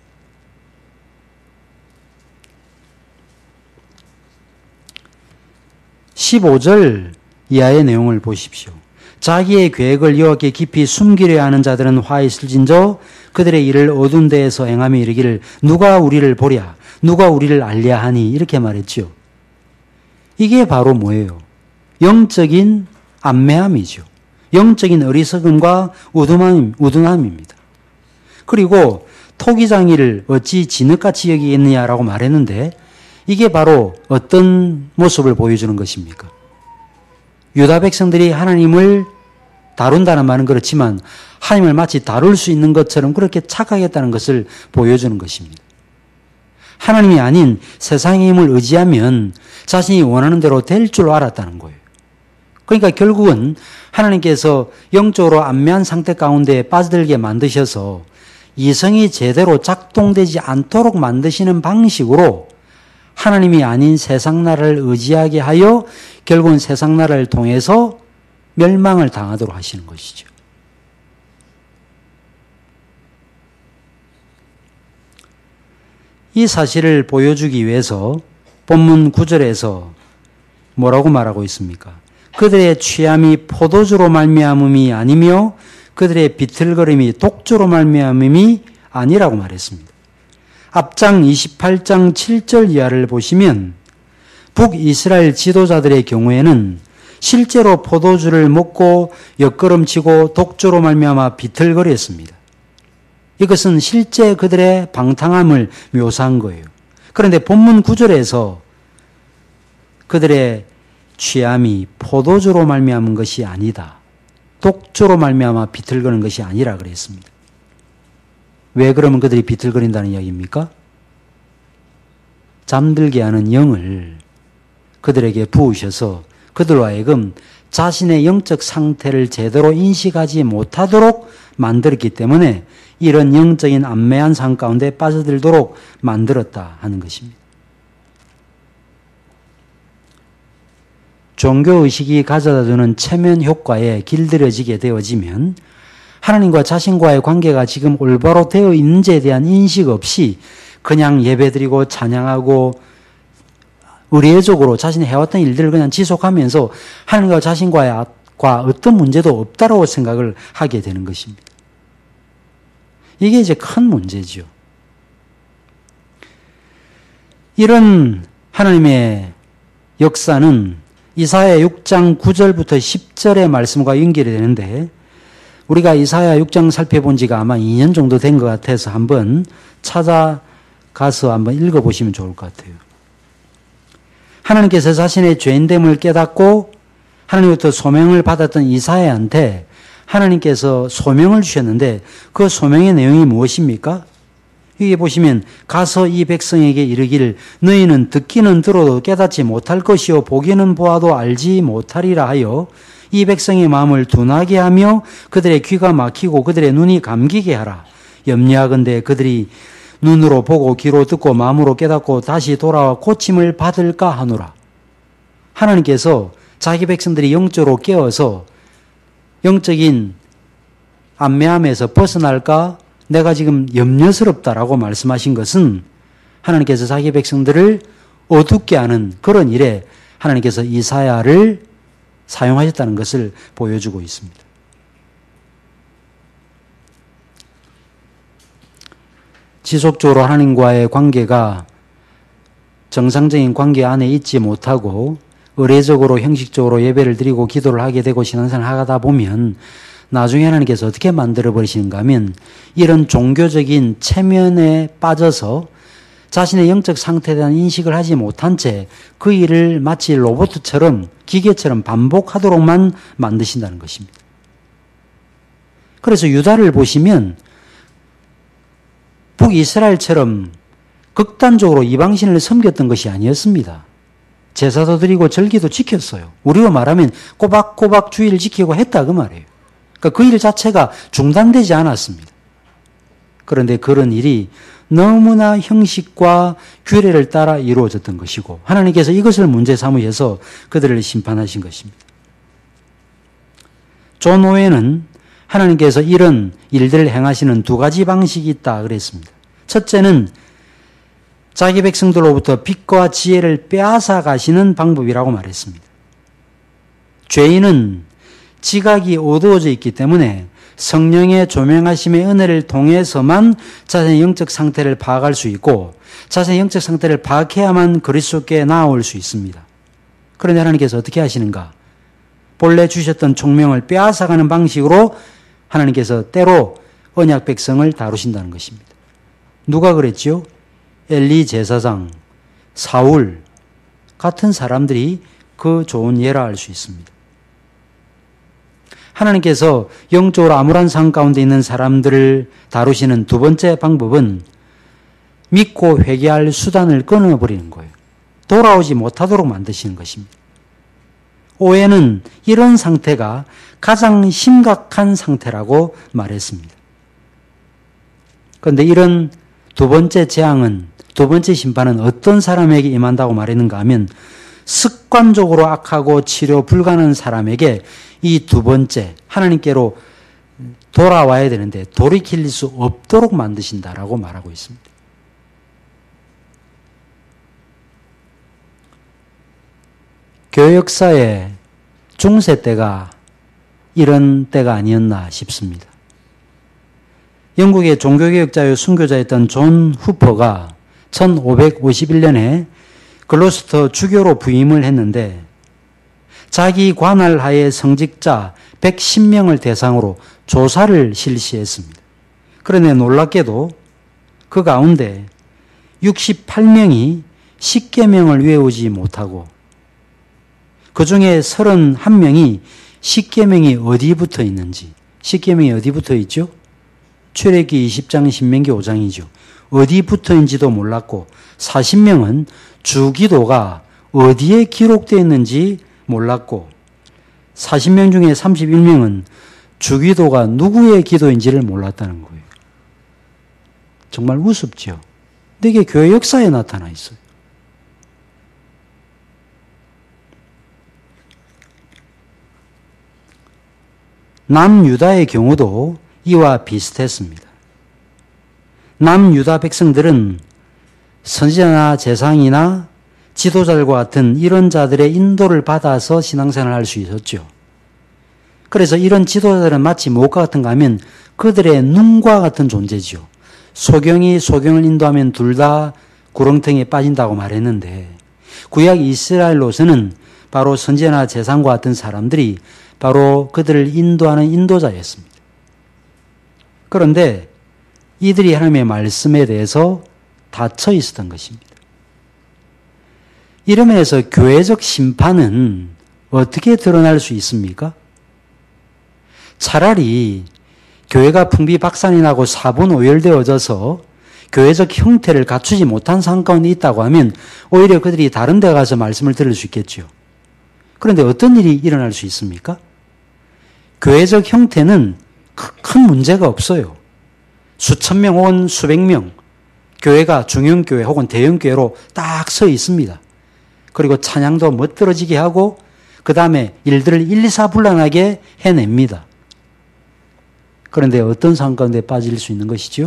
십오 절 이하의 내용을 보십시오. 자기의 계획을 여호와께 깊이 숨기려 하는 자들은 화에 슬진저 그들의 일을 어두운 데에서 행하며 이르기를 누가 우리를 보랴 누가 우리를 알랴 하니 이렇게 말했죠. 이게 바로 뭐예요? 영적인 안매함이죠. 영적인 어리석음과 우둔함, 우둔함입니다. 그리고 토기장이를 어찌 진흙같이 여기겠느냐라고 말했는데 이게 바로 어떤 모습을 보여주는 것입니까? 유다 백성들이 하나님을 다룬다는 말은 그렇지만 하나님을 마치 다룰 수 있는 것처럼 그렇게 착각했다는 것을 보여주는 것입니다. 하나님이 아닌 세상의 힘을 의지하면 자신이 원하는 대로 될 줄 알았다는 거예요. 그러니까 결국은 하나님께서 영적으로 안매한 상태 가운데 빠져들게 만드셔서 이성이 제대로 작동되지 않도록 만드시는 방식으로 하나님이 아닌 세상 나라를 의지하게 하여 결국은 세상 나라를 통해서 멸망을 당하도록 하시는 것이죠. 이 사실을 보여주기 위해서 본문 구 절에서 뭐라고 말하고 있습니까? 그들의 취함이 포도주로 말미암음이 아니며 그들의 비틀거림이 독주로 말미암음이 아니라고 말했습니다. 앞장 이십팔 장 칠 절 이하를 보시면 북이스라엘 지도자들의 경우에는 실제로 포도주를 먹고 엿걸음치고 독주로 말미암아 비틀거렸습니다. 이것은 실제 그들의 방탕함을 묘사한 거예요. 그런데 본문 구 절에서 그들의 취함이 포도주로 말미암은 것이 아니다. 독주로 말미암아 비틀거리는 것이 아니라 그랬습니다. 왜 그러면 그들이 비틀거린다는 이야기입니까? 잠들게 하는 영을 그들에게 부으셔서 그들로 하여금 자신의 영적 상태를 제대로 인식하지 못하도록 만들었기 때문에 이런 영적인 안매한 상황 가운데 빠져들도록 만들었다 하는 것입니다. 종교의식이 가져다주는 체면 효과에 길들여지게 되어지면 하나님과 자신과의 관계가 지금 올바로 되어 있는지에 대한 인식 없이 그냥 예배드리고 찬양하고 의례적으로 자신이 해왔던 일들을 그냥 지속하면서 하나님과 자신과의 어떤 문제도 없다라고 생각을 하게 되는 것입니다. 이게 이제 큰 문제죠. 이런 하나님의 역사는 이사야 육 장 구 절부터 십 절의 말씀과 연결이 되는데 우리가 이사야 육 장 살펴본 지가 아마 이 년 정도 된 것 같아서 한번 찾아가서 한번 읽어보시면 좋을 것 같아요. 하나님께서 자신의 죄인됨을 깨닫고 하나님부터 소명을 받았던 이사야한테 하나님께서 소명을 주셨는데 그 소명의 내용이 무엇입니까? 여기 보시면 가서 이 백성에게 이르기를 너희는 듣기는 들어도 깨닫지 못할 것이요 보기는 보아도 알지 못하리라 하여 이 백성의 마음을 둔하게 하며 그들의 귀가 막히고 그들의 눈이 감기게 하라. 염려하건대 그들이 눈으로 보고 귀로 듣고 마음으로 깨닫고 다시 돌아와 고침을 받을까 하노라. 하나님께서 자기 백성들이 영적으로 깨어서 영적인 안매함에서 벗어날까 내가 지금 염려스럽다라고 말씀하신 것은 하나님께서 자기 백성들을 어둡게 하는 그런 일에 하나님께서 이사야를 사용하셨다는 것을 보여주고 있습니다. 지속적으로 하나님과의 관계가 정상적인 관계 안에 있지 못하고 의례적으로 형식적으로 예배를 드리고 기도를 하게 되고 신앙생활을 하다 보면 나중에 하나님께서 어떻게 만들어 버리시는가 하면 이런 종교적인 체면에 빠져서 자신의 영적 상태에 대한 인식을 하지 못한 채 그 일을 마치 로봇처럼 기계처럼 반복하도록만 만드신다는 것입니다. 그래서 유다를 보시면 북이스라엘처럼 극단적으로 이방신을 섬겼던 것이 아니었습니다. 제사도 드리고 절기도 지켰어요. 우리로 말하면 꼬박꼬박 주의를 지키고 했다 그 말이에요. 그러니까 그 일 자체가 중단되지 않았습니다. 그런데 그런 일이 너무나 형식과 규례를 따라 이루어졌던 것이고 하나님께서 이것을 문제 삼으셔서 그들을 심판하신 것입니다. 존 오웬은 하나님께서 이런 일들을 행하시는 두 가지 방식이 있다 그랬습니다. 첫째는 자기 백성들로부터 빛과 지혜를 빼앗아 가시는 방법이라고 말했습니다. 죄인은 지각이 어두워져 있기 때문에 성령의 조명하심의 은혜를 통해서만 자신의 영적 상태를 파악할 수 있고 자신의 영적 상태를 파악해야만 그리스도께 나아올 수 있습니다. 그런데 하나님께서 어떻게 하시는가? 본래 주셨던 총명을 빼앗아가는 방식으로 하나님께서 때로 언약 백성을 다루신다는 것입니다. 누가 그랬지요? 엘리 제사장, 사울 같은 사람들이 그 좋은 예라 할 수 있습니다. 하나님께서 영적으로 암울한 상황 가운데 있는 사람들을 다루시는 두 번째 방법은 믿고 회개할 수단을 끊어버리는 거예요. 돌아오지 못하도록 만드시는 것입니다. 오해는 이런 상태가 가장 심각한 상태라고 말했습니다. 그런데 이런 두 번째 재앙은, 두 번째 심판은 어떤 사람에게 임한다고 말했는가 하면 습관적으로 악하고 치료 불가능한 사람에게 이 두 번째 하나님께로 돌아와야 되는데 돌이킬 수 없도록 만드신다라고 말하고 있습니다. 교회 역사의 중세 때가 이런 때가 아니었나 싶습니다. 영국의 종교개혁자요 순교자였던 존 후퍼가 천오백오십일 년에 글로스터 주교로 부임을 했는데 자기 관할 하에 성직자 백십 명을 대상으로 조사를 실시했습니다. 그런데 놀랍게도 그 가운데 육십팔 명이 십계명을 외우지 못하고 그 중에 삼십일 명이 십계명이 어디 붙어 있는지, 십계명이 어디 붙어 있죠? 출애굽기 이십 장, 신명기 오 장이죠. 어디 붙어 있는지도 몰랐고 사십 명은 주기도가 어디에 기록되어 있는지 몰랐고 사십 명 중에 삼십일 명은 주기도가 누구의 기도인지를 몰랐다는 거예요. 정말 우습죠. 근데 이게 교회 역사에 나타나 있어요. 남유다의 경우도 이와 비슷했습니다. 남유다 백성들은 선지자나 제사장이나 지도자들과 같은 이런 자들의 인도를 받아서 신앙생활을 할 수 있었죠. 그래서 이런 지도자들은 마치 무엇과 같은가 하면 그들의 눈과 같은 존재죠. 소경이 소경을 인도하면 둘 다 구렁텅이에 빠진다고 말했는데 구약 이스라엘로서는 바로 선지자나 제사장과 같은 사람들이 바로 그들을 인도하는 인도자였습니다. 그런데 이들이 하나님의 말씀에 대해서 닫혀 있었던 것입니다. 이러면서 교회적 심판은 어떻게 드러날 수 있습니까? 차라리 교회가 풍비박산이 나고 사분오열되어져서 교회적 형태를 갖추지 못한 상황 가운데 있다고 하면 오히려 그들이 다른 데 가서 말씀을 들을 수 있겠죠. 그런데 어떤 일이 일어날 수 있습니까? 교회적 형태는 큰 문제가 없어요. 수천 명 혹은 수백 명, 교회가 중형교회 혹은 대형교회로 딱 서 있습니다. 그리고 찬양도 멋들어지게 하고 그 다음에 일들을 일사불란하게 해냅니다. 그런데 어떤 상황 가운데 빠질 수 있는 것이죠?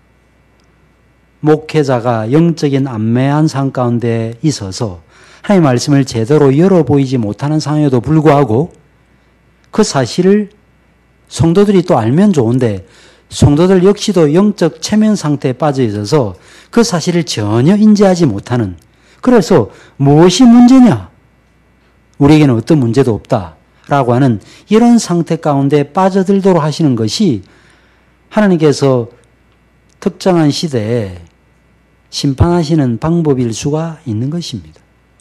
목회자가 영적인 안매한 상황 가운데 있어서 하나님의 말씀을 제대로 열어보이지 못하는 상황에도 불구하고 그 사실을 성도들이 또 알면 좋은데 성도들 역시도 영적 체면 상태에 빠져 있어서 그 사실을 전혀 인지하지 못하는, 그래서 무엇이 문제냐? 우리에게는 어떤 문제도 없다라고 하는 이런 상태 가운데 빠져들도록 하시는 것이 하나님께서 특정한 시대에 심판하시는 방법일 수가 있는 것입니다.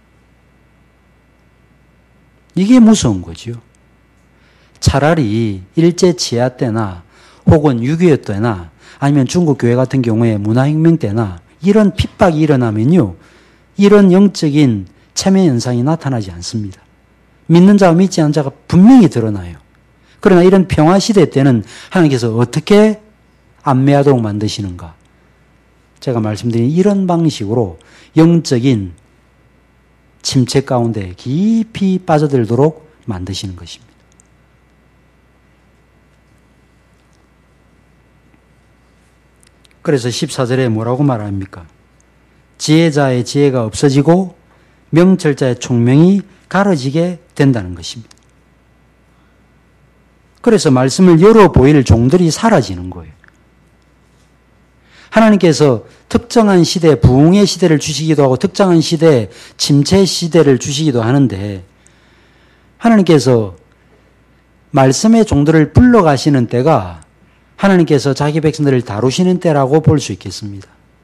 이게 무서운 거죠. 차라리 일제 치하 때나 혹은 육이오 때나 아니면 중국 교회 같은 경우에 문화혁명 때나 이런 핍박이 일어나면요, 이런 영적인 체면 현상이 나타나지 않습니다. 믿는 자와 믿지 않는 자가 분명히 드러나요. 그러나 이런 평화시대 때는 하나님께서 어떻게 안매하도록 만드시는가? 제가 말씀드린 이런 방식으로 영적인 침체 가운데 깊이 빠져들도록 만드시는 것입니다. 그래서 십사 절에 뭐라고 말합니까? 지혜자의 지혜가 없어지고 명철자의 총명이 가려지게 된다는 것입니다. 그래서 말씀을 열어 보일 종들이 사라지는 거예요. 하나님께서 특정한 시대, 부흥의 시대를 주시기도 하고 특정한 시대, 침체 시대를 주시기도 하는데 하나님께서 말씀의 종들을 불러가시는 때가 하나님께서 자기 백성들을 다루시는 때라고 볼 수 있겠습니다.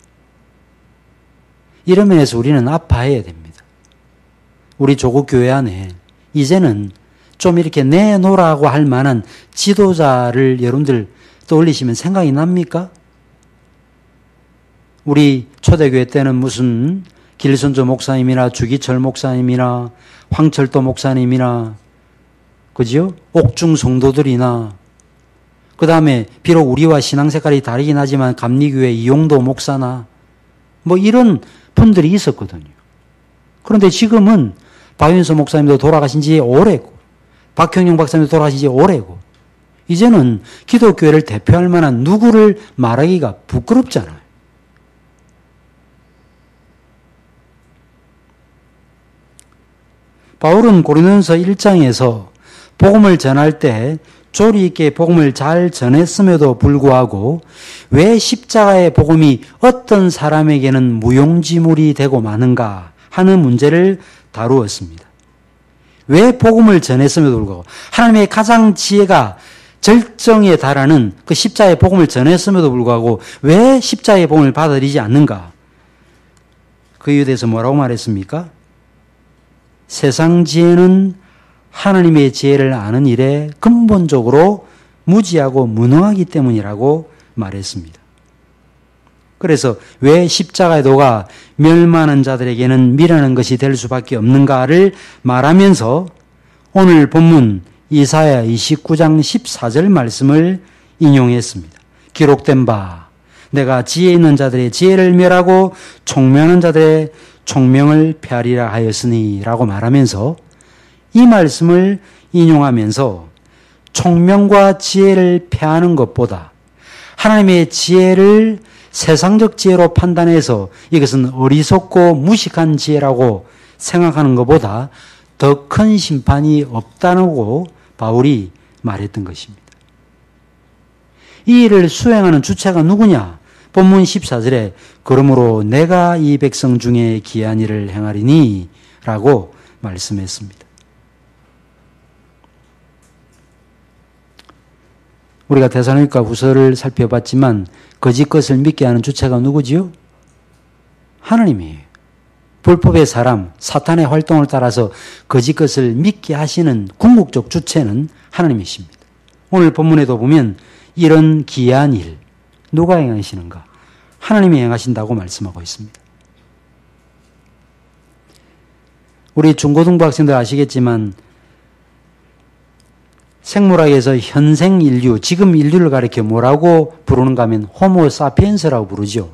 이런 면에서 우리는 아파해야 됩니다. 우리 조국 교회 안에 이제는 좀 이렇게 내놓으라고 할 만한 지도자를 여러분들 떠올리시면 생각이 납니까? 우리 초대교회 때는 무슨 길선조 목사님이나 주기철 목사님이나 황철도 목사님이나 그죠? 옥중 성도들이나 그 다음에 비록 우리와 신앙 색깔이 다르긴 하지만 감리교회 이용도 목사나 뭐 이런 분들이 있었거든요. 그런데 지금은 박윤서 목사님도 돌아가신 지 오래고 박형영 박사님도 돌아가신 지 오래고 이제는 기독교회를 대표할 만한 누구를 말하기가 부끄럽잖아요. 바울은 고린도전서 일 장에서 복음을 전할 때 조리 있게 복음을 잘 전했음에도 불구하고 왜 십자가의 복음이 어떤 사람에게는 무용지물이 되고 마는가 하는 문제를 다루었습니다. 왜 복음을 전했음에도 불구하고 하나님의 가장 지혜가 절정에 달하는 그 십자가의 복음을 전했음에도 불구하고 왜 십자가의 복음을 받아들이지 않는가? 그 이유에 대해서 뭐라고 말했습니까? 세상 지혜는 하나님의 지혜를 아는 일에 근본적으로 무지하고 무능하기 때문이라고 말했습니다. 그래서 왜 십자가의 도가 멸망하는 자들에게는 미련한 것이 될 수밖에 없는가를 말하면서 오늘 본문 이사야 이십구 장 십사 절 말씀을 인용했습니다. 기록된 바 내가 지혜 있는 자들의 지혜를 멸하고 총명한 자들의 총명을 폐하리라 하였으니 라고 말하면서 이 말씀을 인용하면서 총명과 지혜를 폐하는 것보다 하나님의 지혜를 세상적 지혜로 판단해서 이것은 어리석고 무식한 지혜라고 생각하는 것보다 더 큰 심판이 없다고 바울이 말했던 것입니다. 이 일을 수행하는 주체가 누구냐? 본문 십사 절에 그러므로 내가 이 백성 중에 기이한 일을 행하리니 라고 말씀했습니다. 우리가 데살로니가 후서를 살펴봤지만 거짓 것을 믿게 하는 주체가 누구지요? 하나님이에요. 불법의 사람, 사탄의 활동을 따라서 거짓 것을 믿게 하시는 궁극적 주체는 하나님이십니다. 오늘 본문에도 보면 이런 기이한 일, 누가 행하시는가? 하나님이 행하신다고 말씀하고 있습니다. 우리 중고등부 학생들 아시겠지만 생물학에서 현생 인류, 지금 인류를 가리켜 뭐라고 부르는가 하면 호모 사피엔스라고 부르죠.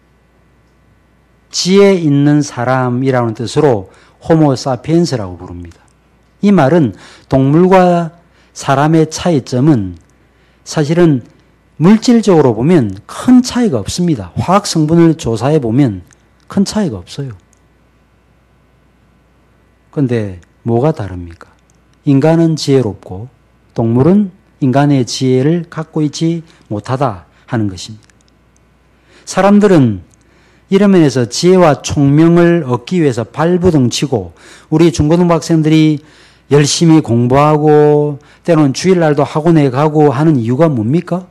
지혜 있는 사람이라는 뜻으로 호모 사피엔스라고 부릅니다. 이 말은 동물과 사람의 차이점은 사실은 물질적으로 보면 큰 차이가 없습니다. 화학 성분을 조사해 보면 큰 차이가 없어요. 그런데 뭐가 다릅니까? 인간은 지혜롭고 동물은 인간의 지혜를 갖고 있지 못하다 하는 것입니다. 사람들은 이런 면에서 지혜와 총명을 얻기 위해서 발부둥 치고 우리 중고등부 학생들이 열심히 공부하고 때로는 주일날도 학원에 가고 하는 이유가 뭡니까?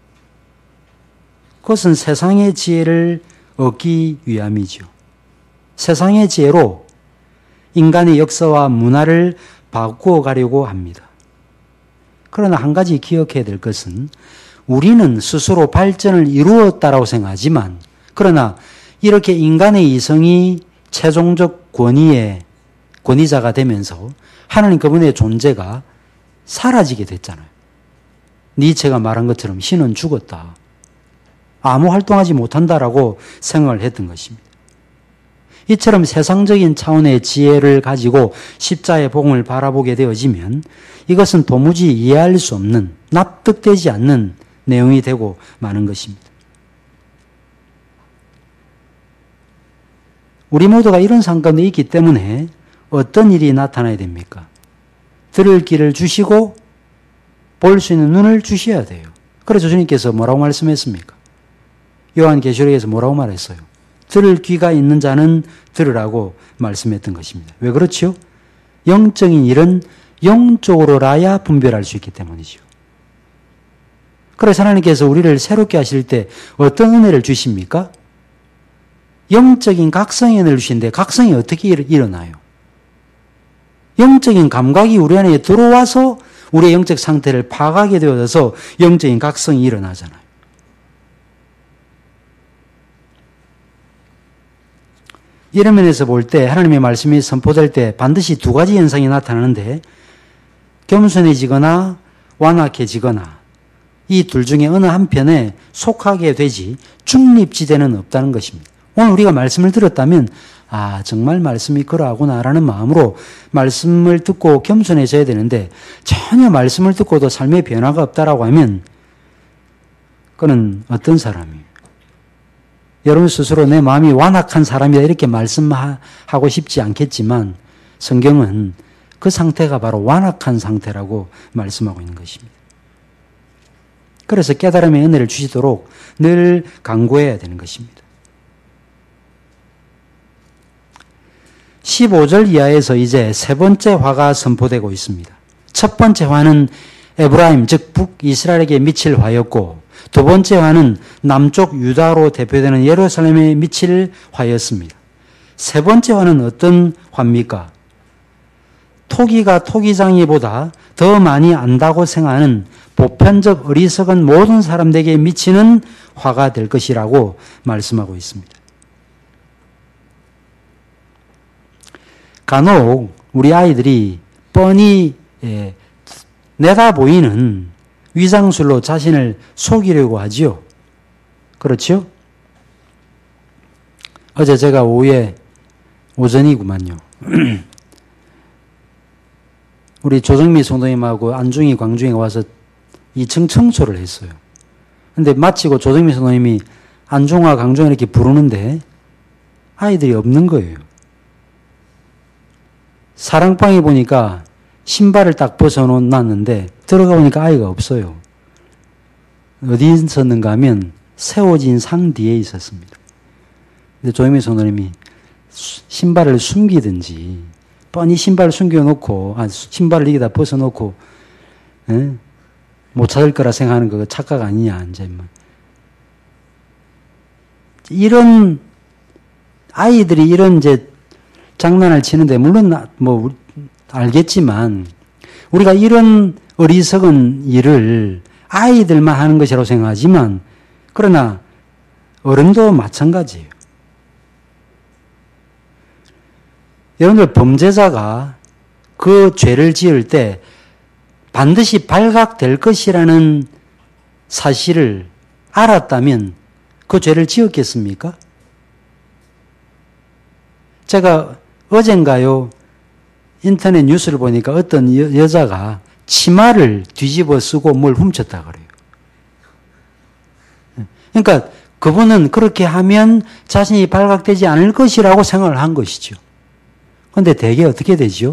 그것은 세상의 지혜를 얻기 위함이죠. 세상의 지혜로 인간의 역사와 문화를 바꾸어 가려고 합니다. 그러나 한 가지 기억해야 될 것은 우리는 스스로 발전을 이루었다라고 생각하지만 그러나 이렇게 인간의 이성이 최종적 권위의 권위자가 되면서 하나님 그분의 존재가 사라지게 됐잖아요. 니체가 말한 것처럼 신은 죽었다. 아무 활동하지 못한다라고 생각을 했던 것입니다. 이처럼 세상적인 차원의 지혜를 가지고 십자의 복음을 바라보게 되어지면 이것은 도무지 이해할 수 없는, 납득되지 않는 내용이 되고 마는 것입니다. 우리 모두가 이런 상황 가운데 있기 때문에 어떤 일이 나타나야 됩니까? 들을 귀를 주시고 볼 수 있는 눈을 주셔야 돼요. 그래서 주님께서 뭐라고 말씀했습니까? 요한계시록에서 뭐라고 말했어요? 들을 귀가 있는 자는 들으라고 말씀했던 것입니다. 왜 그렇죠? 영적인 일은 영적으로라야 분별할 수 있기 때문이죠. 그래서 하나님께서 우리를 새롭게 하실 때 어떤 은혜를 주십니까? 영적인 각성의 은혜를 주시는데 각성이 어떻게 일어나요? 영적인 감각이 우리 안에 들어와서 우리의 영적 상태를 파악하게 되어서 영적인 각성이 일어나잖아요. 이런 면에서 볼 때 하나님의 말씀이 선포될 때 반드시 두 가지 현상이 나타나는데 겸손해지거나 완악해지거나 이 둘 중에 어느 한편에 속하게 되지 중립지대는 없다는 것입니다. 오늘 우리가 말씀을 들었다면 아 정말 말씀이 그러하구나라는 마음으로 말씀을 듣고 겸손해져야 되는데 전혀 말씀을 듣고도 삶의 변화가 없다라고 하면 그는 어떤 사람이에요? 여러분 스스로 내 마음이 완악한 사람이다 이렇게 말씀하고 싶지 않겠지만 성경은 그 상태가 바로 완악한 상태라고 말씀하고 있는 것입니다. 그래서 깨달음의 은혜를 주시도록 늘 간구해야 되는 것입니다. 십오 절 이하에서 이제 세 번째 화가 선포되고 있습니다. 첫 번째 화는 에브라임 즉 북이스라엘에게 미칠 화였고 두 번째 화는 남쪽 유다로 대표되는 예루살렘에 미칠 화였습니다. 세 번째 화는 어떤 화입니까? 토기가 토기장이보다 더 많이 안다고 생각하는 보편적 어리석은 모든 사람들에게 미치는 화가 될 것이라고 말씀하고 있습니다. 간혹 우리 아이들이 뻔히 예, 내다 보이는 위장술로 자신을 속이려고 하지요. 그렇죠? 어제 제가 오후에 오전이구만요. 우리 조정미 성도님하고 안중희, 광중이가 와서 이 층 청소를 했어요. 근데 마치고 조정미 성도님이 안중아, 광중아 이렇게 부르는데 아이들이 없는 거예요. 사랑방에 보니까 신발을 딱 벗어놨는데 들어가 보니까 아이가 없어요. 어디 있었는가 하면 세워진 상 뒤에 있었습니다. 근데 조영미 성도님이 신발을 숨기든지 뻔히 신발을 숨겨놓고 아, 신발을 여기다 벗어놓고 에? 못 찾을 거라 생각하는 거 착각 아니냐 이제 뭐. 이런 아이들이 이런 이제 장난을 치는데 물론 뭐 알겠지만 우리가 이런 어리석은 일을 아이들만 하는 것이라고 생각하지만 그러나 어른도 마찬가지예요. 여러분들 범죄자가 그 죄를 지을 때 반드시 발각될 것이라는 사실을 알았다면 그 죄를 지었겠습니까? 제가 어젠가요 인터넷 뉴스를 보니까 어떤 여, 여자가 치마를 뒤집어 쓰고 뭘 훔쳤다 그래요. 그러니까 그분은 그렇게 하면 자신이 발각되지 않을 것이라고 생각을 한 것이죠. 그런데 대개 어떻게 되죠?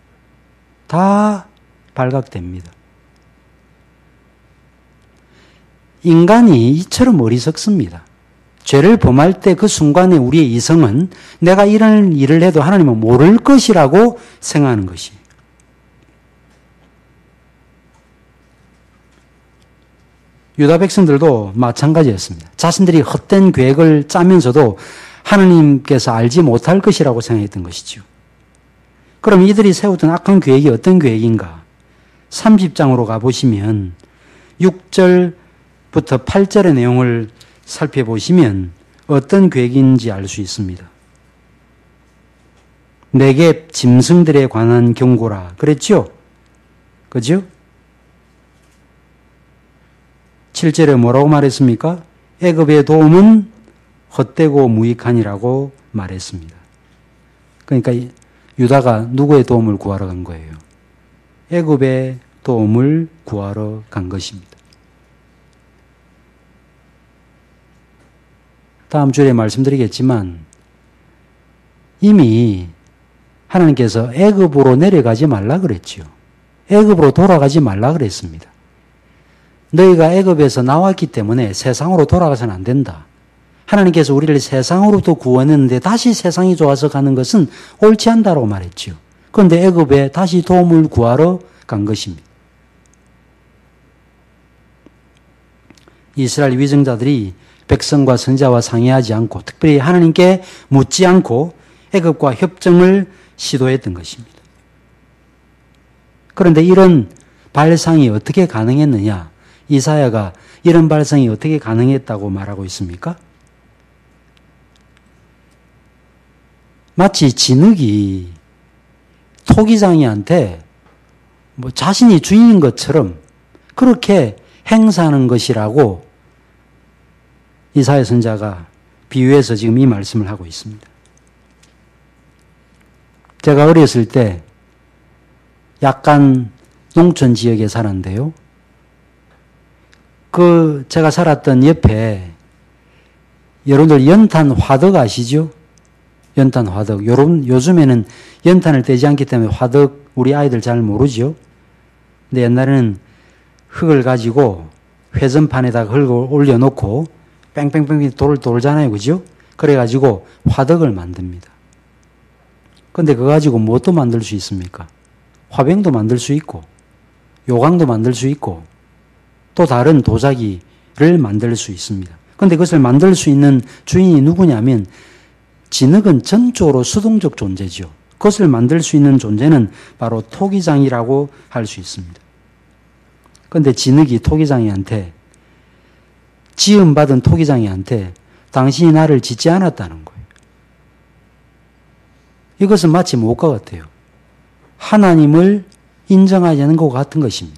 다 발각됩니다. 인간이 이처럼 어리석습니다. 죄를 범할 때 그 순간에 우리의 이성은 내가 이런 일을 해도 하나님은 모를 것이라고 생각하는 것이에요. 유다 백성들도 마찬가지였습니다. 자신들이 헛된 계획을 짜면서도 하나님께서 알지 못할 것이라고 생각했던 것이죠. 그럼 이들이 세웠던 악한 계획이 어떤 계획인가? 삼십 장으로 가보시면 육 절부터 팔 절의 내용을 살펴보시면 어떤 계획인지 알 수 있습니다. 내게 짐승들에 관한 경고라 그랬죠? 그죠? 칠 절에 뭐라고 말했습니까? 애굽의 도움은 헛되고 무익하니라고 말했습니다. 그러니까 유다가 누구의 도움을 구하러 간 거예요? 애굽의 도움을 구하러 간 것입니다. 다음 주에 말씀드리겠지만 이미 하나님께서 애굽으로 내려가지 말라 그랬죠. 애굽으로 돌아가지 말라 그랬습니다. 너희가 애굽에서 나왔기 때문에 세상으로 돌아가서는 안 된다. 하나님께서 우리를 세상으로부터 구원했는데 다시 세상이 좋아서 가는 것은 옳지 않다고 말했죠. 그런데 애굽에 다시 도움을 구하러 간 것입니다. 이스라엘 위정자들이 백성과 선지자와 상의하지 않고 특별히 하나님께 묻지 않고 애굽과 협정을 시도했던 것입니다. 그런데 이런 발상이 어떻게 가능했느냐? 이사야가 이런 발상이 어떻게 가능했다고 말하고 있습니까? 마치 진흙이 토기장이한테 뭐 자신이 주인인 것처럼 그렇게 행사하는 것이라고 이사야 선지자가 비유해서 지금 이 말씀을 하고 있습니다. 제가 어렸을 때 약간 농촌 지역에 살았는데요. 그 제가 살았던 옆에 여러분들 연탄 화덕 아시죠? 연탄 화덕. 요런, 요즘에는 연탄을 떼지 않기 때문에 화덕 우리 아이들 잘 모르죠? 근데 옛날에는 흙을 가지고 회전판에다가 흙을 올려놓고 뺑뺑뺑 돌을 돌잖아요. 그죠? 그래가지고 화덕을 만듭니다. 근데 그거 가지고 무엇도 만들 수 있습니까? 화병도 만들 수 있고 요강도 만들 수 있고 또 다른 도자기를 만들 수 있습니다. 그런데 그것을 만들 수 있는 주인이 누구냐면 진흙은 전적으로 수동적 존재죠. 그것을 만들 수 있는 존재는 바로 토기장이라고 할 수 있습니다. 그런데 진흙이 토기장이한테 지음받은 토기장이한테 당신이 나를 짓지 않았다는 거예요. 이것은 마치 무엇과 같아요? 하나님을 인정하지 않는 것 같은 것입니다.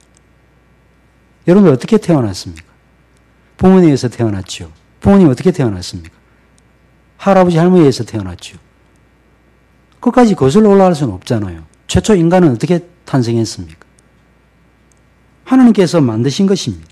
여러분 어떻게 태어났습니까? 부모님에서 태어났죠. 부모님 어떻게 태어났습니까? 할아버지 할머니에서 태어났죠. 끝까지 거슬러 올라갈 수는 없잖아요. 최초 인간은 어떻게 탄생했습니까? 하나님께서 만드신 것입니다.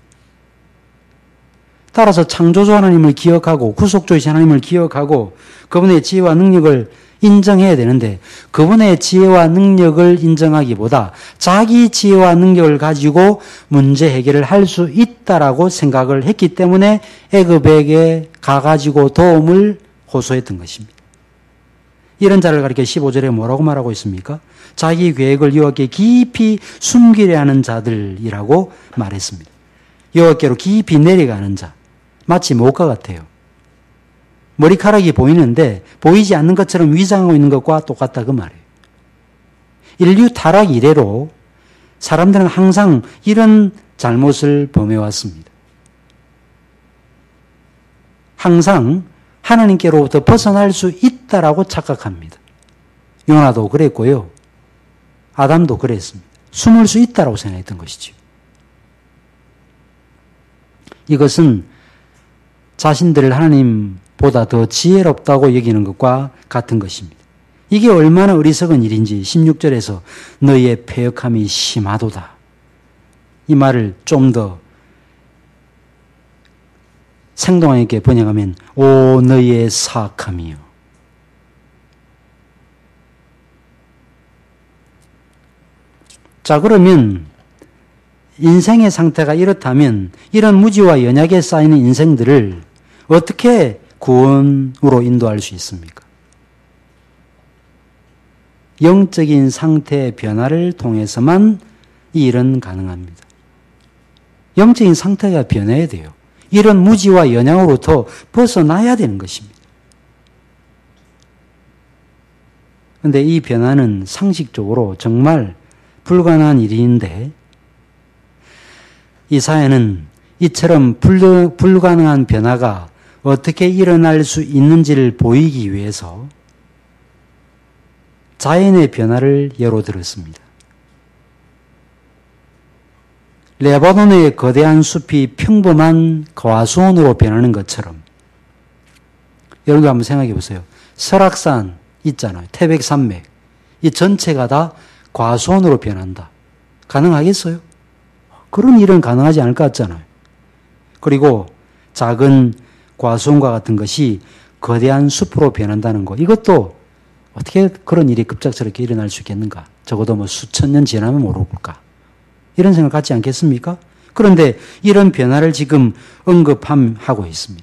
따라서 창조주 하나님을 기억하고 구속주이신 하나님을 기억하고 그분의 지혜와 능력을 인정해야 되는데 그분의 지혜와 능력을 인정하기보다 자기 지혜와 능력을 가지고 문제 해결을 할 수 있다라고 생각을 했기 때문에 애굽에게 가가지고 도움을 호소했던 것입니다. 이런 자를 가리켜 십오 절에 뭐라고 말하고 있습니까? 자기 계획을 여호와께 깊이 숨기려 하는 자들이라고 말했습니다. 여호와께로 깊이 내려가는 자. 마치 무엇과 같아요? 머리카락이 보이는데 보이지 않는 것처럼 위장하고 있는 것과 똑같다 그 말이에요. 인류 타락 이래로 사람들은 항상 이런 잘못을 범해왔습니다. 항상 하나님께로부터 벗어날 수 있다라고 착각합니다. 요나도 그랬고요. 아담도 그랬습니다. 숨을 수 있다라고 생각했던 것이죠. 이것은 자신들을 하나님보다 더 지혜롭다고 여기는 것과 같은 것입니다. 이게 얼마나 어리석은 일인지 십육 절에서 너희의 패역함이 심하도다. 이 말을 좀 더 생동감 있게 번역하면 오 너희의 사악함이요. 자, 그러면 인생의 상태가 이렇다면 이런 무지와 연약에 쌓이는 인생들을 어떻게 구원으로 인도할 수 있습니까? 영적인 상태의 변화를 통해서만 이 일은 가능합니다. 영적인 상태가 변해야 돼요. 이런 무지와 연약으로부터 벗어나야 되는 것입니다. 그런데 이 변화는 상식적으로 정말 불가능한 일인데 이 사회는 이처럼 불, 불가능한 변화가 어떻게 일어날 수 있는지를 보이기 위해서 자연의 변화를 예로 들었습니다. 레바논의 거대한 숲이 평범한 과수원으로 변하는 것처럼 여러분 한번 생각해 보세요. 설악산 있잖아요. 태백산맥. 이 전체가 다 과수원으로 변한다. 가능하겠어요? 그런 일은 가능하지 않을 것 같잖아요. 그리고 작은 과수원과 같은 것이 거대한 숲으로 변한다는 것. 이것도 어떻게 그런 일이 급작스럽게 일어날 수 있겠는가? 적어도 뭐 수천 년 지나면 모를까? 이런 생각 갖지 않겠습니까? 그런데 이런 변화를 지금 언급하고 있습니다.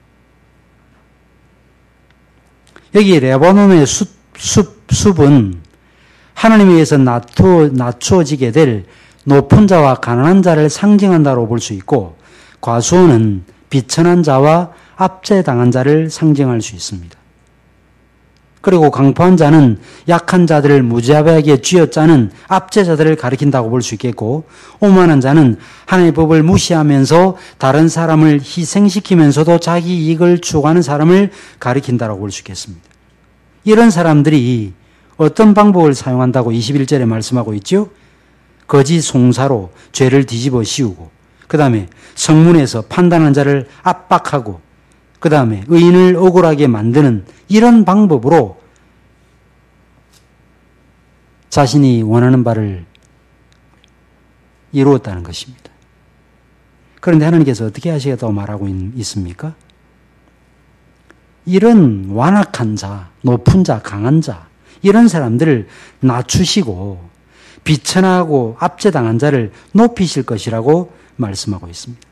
여기 레바논의 숲, 숲, 숲은 하나님에 의해서 낮추, 낮추어지게 될 높은 자와 가난한 자를 상징한다고 볼 수 있고 과수원은 비천한 자와 압제당한 자를 상징할 수 있습니다. 그리고 강포한 자는 약한 자들을 무자비하게 쥐어짜는 압제자들을 가리킨다고 볼 수 있겠고 오만한 자는 하나님의 법을 무시하면서 다른 사람을 희생시키면서도 자기 이익을 추구하는 사람을 가리킨다고 볼 수 있겠습니다. 이런 사람들이 어떤 방법을 사용한다고 이십일 절에 말씀하고 있죠? 거짓 송사로 죄를 뒤집어 씌우고 그 다음에 성문에서 판단한 자를 압박하고 그 다음에 의인을 억울하게 만드는 이런 방법으로 자신이 원하는 바를 이루었다는 것입니다. 그런데 하나님께서 어떻게 하시겠다고 말하고 있습니까? 이런 완악한 자, 높은 자, 강한 자 이런 사람들을 낮추시고 비천하고 압제당한 자를 높이실 것이라고 말씀하고 있습니다.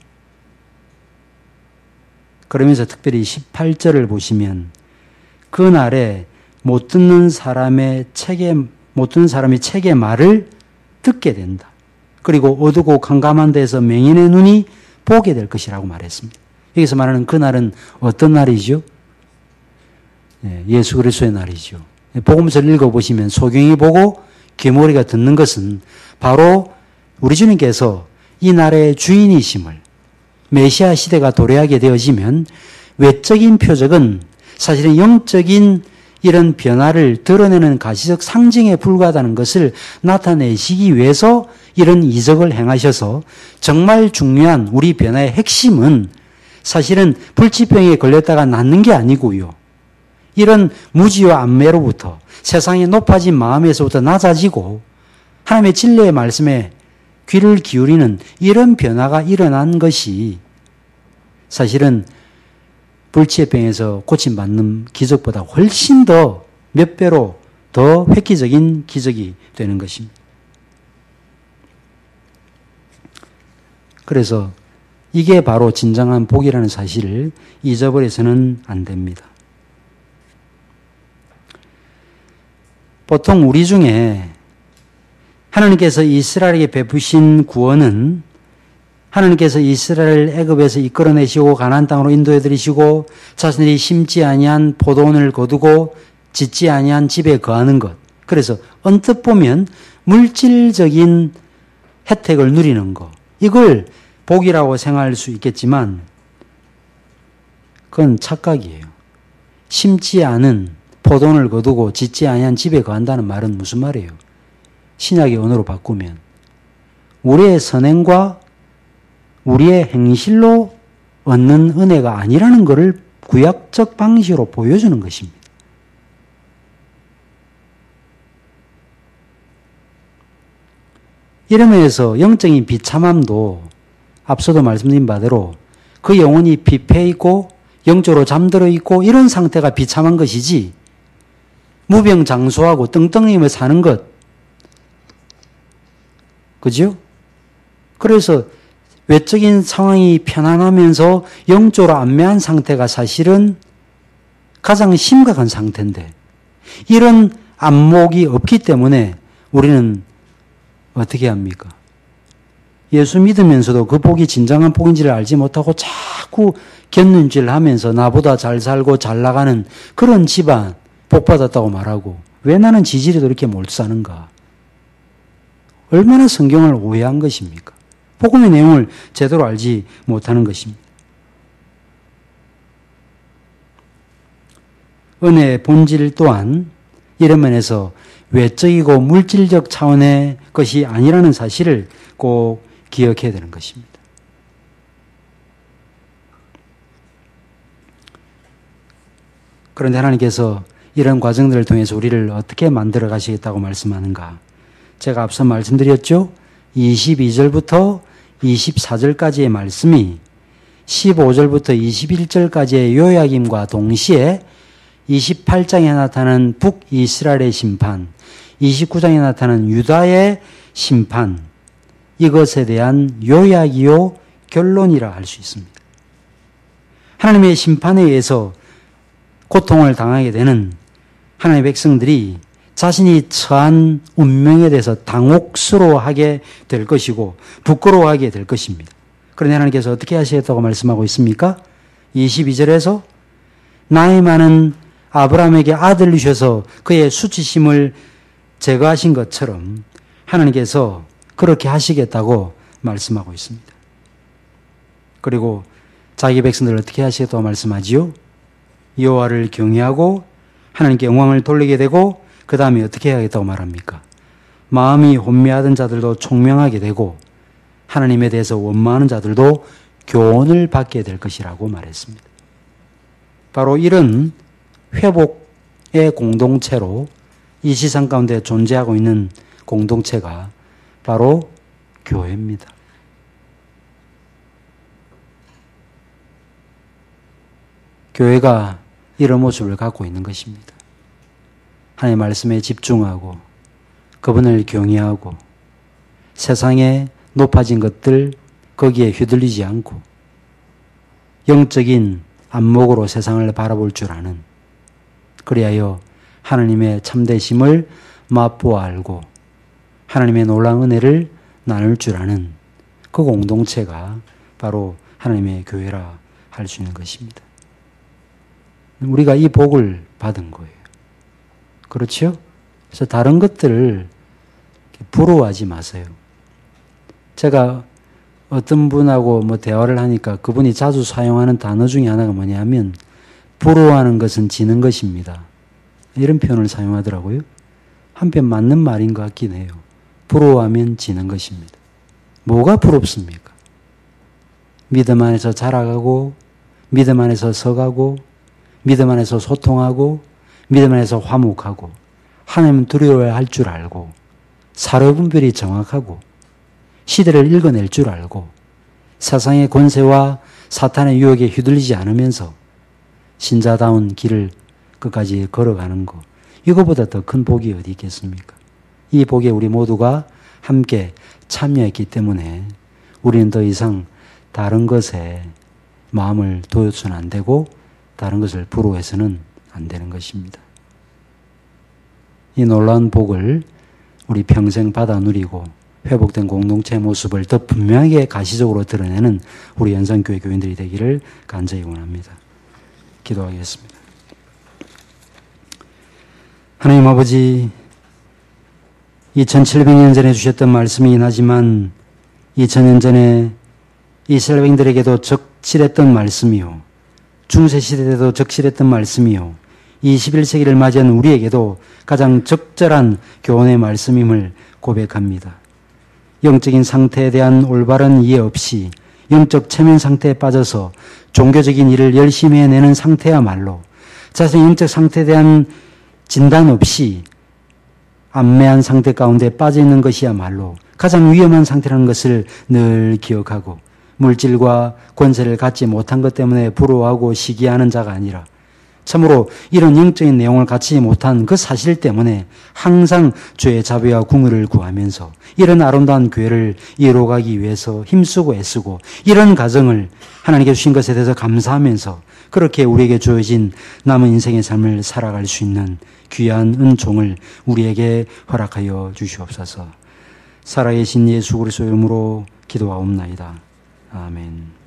그러면서 특별히 십팔 절을 보시면 그날에 못 듣는 사람의 책에 못 듣는 사람이 책의 말을 듣게 된다. 그리고 어두고 캄캄한 데서 맹인의 눈이 보게 될 것이라고 말했습니다. 여기서 말하는 그날은 어떤 날이죠? 예수 그리스도의 날이죠. 복음서를 읽어보시면 소경이 보고 귀머리가 듣는 것은 바로 우리 주님께서 이 날의 주인이심을 메시아 시대가 도래하게 되어지면 외적인 표적은 사실은 영적인 이런 변화를 드러내는 가시적 상징에 불과하다는 것을 나타내시기 위해서 이런 이적을 행하셔서 정말 중요한 우리 변화의 핵심은 사실은 불치병에 걸렸다가 낫는 게 아니고요. 이런 무지와 안매로부터 세상에 높아진 마음에서부터 낮아지고 하나님의 진리의 말씀에 귀를 기울이는 이런 변화가 일어난 것이 사실은 불치의 병에서 고침받는 기적보다 훨씬 더 몇 배로 더 획기적인 기적이 되는 것입니다. 그래서 이게 바로 진정한 복이라는 사실을 잊어버려서는 안 됩니다. 보통 우리 중에 하나님께서 이스라엘에게 베푸신 구원은 하나님께서 이스라엘을 애굽에서 이끌어내시고 가나안 땅으로 인도해 들이시고 자신들이 심지 아니한 포도원을 거두고 짓지 아니한 집에 거하는 것. 그래서 언뜻 보면 물질적인 혜택을 누리는 것. 이걸 복이라고 생각할 수 있겠지만 그건 착각이에요. 심지 않은 포도원을 거두고 짓지 아니한 집에 거한다는 말은 무슨 말이에요? 신약의 언어로 바꾸면 우리의 선행과 우리의 행실로 얻는 은혜가 아니라는 것을 구약적 방식으로 보여주는 것입니다. 이러면서 영적인 비참함도 앞서도 말씀드린 바대로 그 영혼이 피폐해 있고 영적으로 잠들어 있고 이런 상태가 비참한 것이지 무병장수하고 떵떵이며 사는 것. 그죠? 그래서 외적인 상황이 편안하면서 영적으로 안매한 상태가 사실은 가장 심각한 상태인데 이런 안목이 없기 때문에 우리는 어떻게 합니까? 예수 믿으면서도 그 복이 진정한 복인지를 알지 못하고 자꾸 곁눈질 하면서 나보다 잘 살고 잘 나가는 그런 집안 복 받았다고 말하고 왜 나는 지지리도 이렇게 못 사는가? 얼마나 성경을 오해한 것입니까? 복음의 내용을 제대로 알지 못하는 것입니다. 은혜의 본질 또한 이런 면에서 외적이고 물질적 차원의 것이 아니라는 사실을 꼭 기억해야 되는 것입니다. 그런데 하나님께서 이런 과정들을 통해서 우리를 어떻게 만들어 가시겠다고 말씀하는가? 제가 앞서 말씀드렸죠? 이십이 절부터 이십사 절까지의 말씀이 십오 절부터 이십일 절까지의 요야김과 동시에 이십팔 장에 나타나는 북이스라엘의 심판, 이십구 장에 나타나는 유다의 심판, 이것에 대한 요약이요 결론이라 할 수 있습니다. 하나님의 심판에 의해서 고통을 당하게 되는 하나님의 백성들이 자신이 처한 운명에 대해서 당혹스러워하게 될 것이고 부끄러워하게 될 것입니다. 그런데 하나님께서 어떻게 하시겠다고 말씀하고 있습니까? 이십이 절에서 나이 많은 아브라함에게 아들을 주셔서 그의 수치심을 제거하신 것처럼 하나님께서 그렇게 하시겠다고 말씀하고 있습니다. 그리고 자기 백성들을 어떻게 하시겠다고 말씀하지요? 여호와를 경외하고 하나님께 영광을 돌리게 되고 그 다음에 어떻게 해야겠다고 말합니까? 마음이 혼미하던 자들도 총명하게 되고 하나님에 대해서 원망하는 자들도 교훈을 받게 될 것이라고 말했습니다. 바로 이런 회복의 공동체로 이 세상 가운데 존재하고 있는 공동체가 바로 교회입니다. 교회가 이런 모습을 갖고 있는 것입니다. 하나님의 말씀에 집중하고 그분을 경외하고 세상에 높아진 것들 거기에 휘둘리지 않고 영적인 안목으로 세상을 바라볼 줄 아는, 그리하여 하나님의 참되심을 맛보아 알고 하나님의 놀라운 은혜를 나눌 줄 아는 그 공동체가 바로 하나님의 교회라 할 수 있는 것입니다. 우리가 이 복을 받은 거예요. 그렇죠? 그래서 다른 것들을 부러워하지 마세요. 제가 어떤 분하고 뭐 대화를 하니까 그분이 자주 사용하는 단어 중에 하나가 뭐냐면 부러워하는 것은 지는 것입니다. 이런 표현을 사용하더라고요. 한편 맞는 말인 것 같긴 해요. 부러워하면 지는 것입니다. 뭐가 부럽습니까? 믿음 안에서 자라가고 믿음 안에서 서가고 믿음 안에서 소통하고 믿음 안에서 화목하고 하나님은 두려워야 할 줄 알고 사려 분별이 정확하고 시대를 읽어낼 줄 알고 세상의 권세와 사탄의 유혹에 휘둘리지 않으면서 신자다운 길을 끝까지 걸어가는 것, 이거보다 더 큰 복이 어디 있겠습니까? 이 복에 우리 모두가 함께 참여했기 때문에 우리는 더 이상 다른 것에 마음을 도여서는 안 되고 다른 것을 부러워해서는 안 되는 것입니다. 이 놀라운 복을 우리 평생 받아 누리고 회복된 공동체의 모습을 더 분명하게 가시적으로 드러내는 우리 연산교회 교인들이 되기를 간절히 원합니다. 기도하겠습니다. 하나님 아버지, 이천칠백 년 전에 주셨던 말씀이긴 하지만 이천 년 전에 이스라엘 백성들에게도 적실했던 말씀이요, 중세시대 때도 적실했던 말씀이요, 이십일 세기를 맞이한 우리에게도 가장 적절한 교훈의 말씀임을 고백합니다. 영적인 상태에 대한 올바른 이해 없이 영적 체면 상태에 빠져서 종교적인 일을 열심히 해내는 상태야말로, 자신의 영적 상태에 대한 진단 없이 안매한 상태 가운데 빠져 있는 것이야말로 가장 위험한 상태라는 것을 늘 기억하고, 물질과 권세를 갖지 못한 것 때문에 부러워하고 시기하는 자가 아니라 참으로 이런 영적인 내용을 갖지 못한 그 사실 때문에 항상 주의 자비와 궁의를 구하면서 이런 아름다운 교회를 이루어가기 위해서 힘쓰고 애쓰고, 이런 가정을 하나님께 주신 것에 대해서 감사하면서 그렇게 우리에게 주어진 남은 인생의 삶을 살아갈 수 있는 귀한 은총을 우리에게 허락하여 주시옵소서. 살아계신 예수 그리스도의 이름으로 기도하옵나이다. 아멘.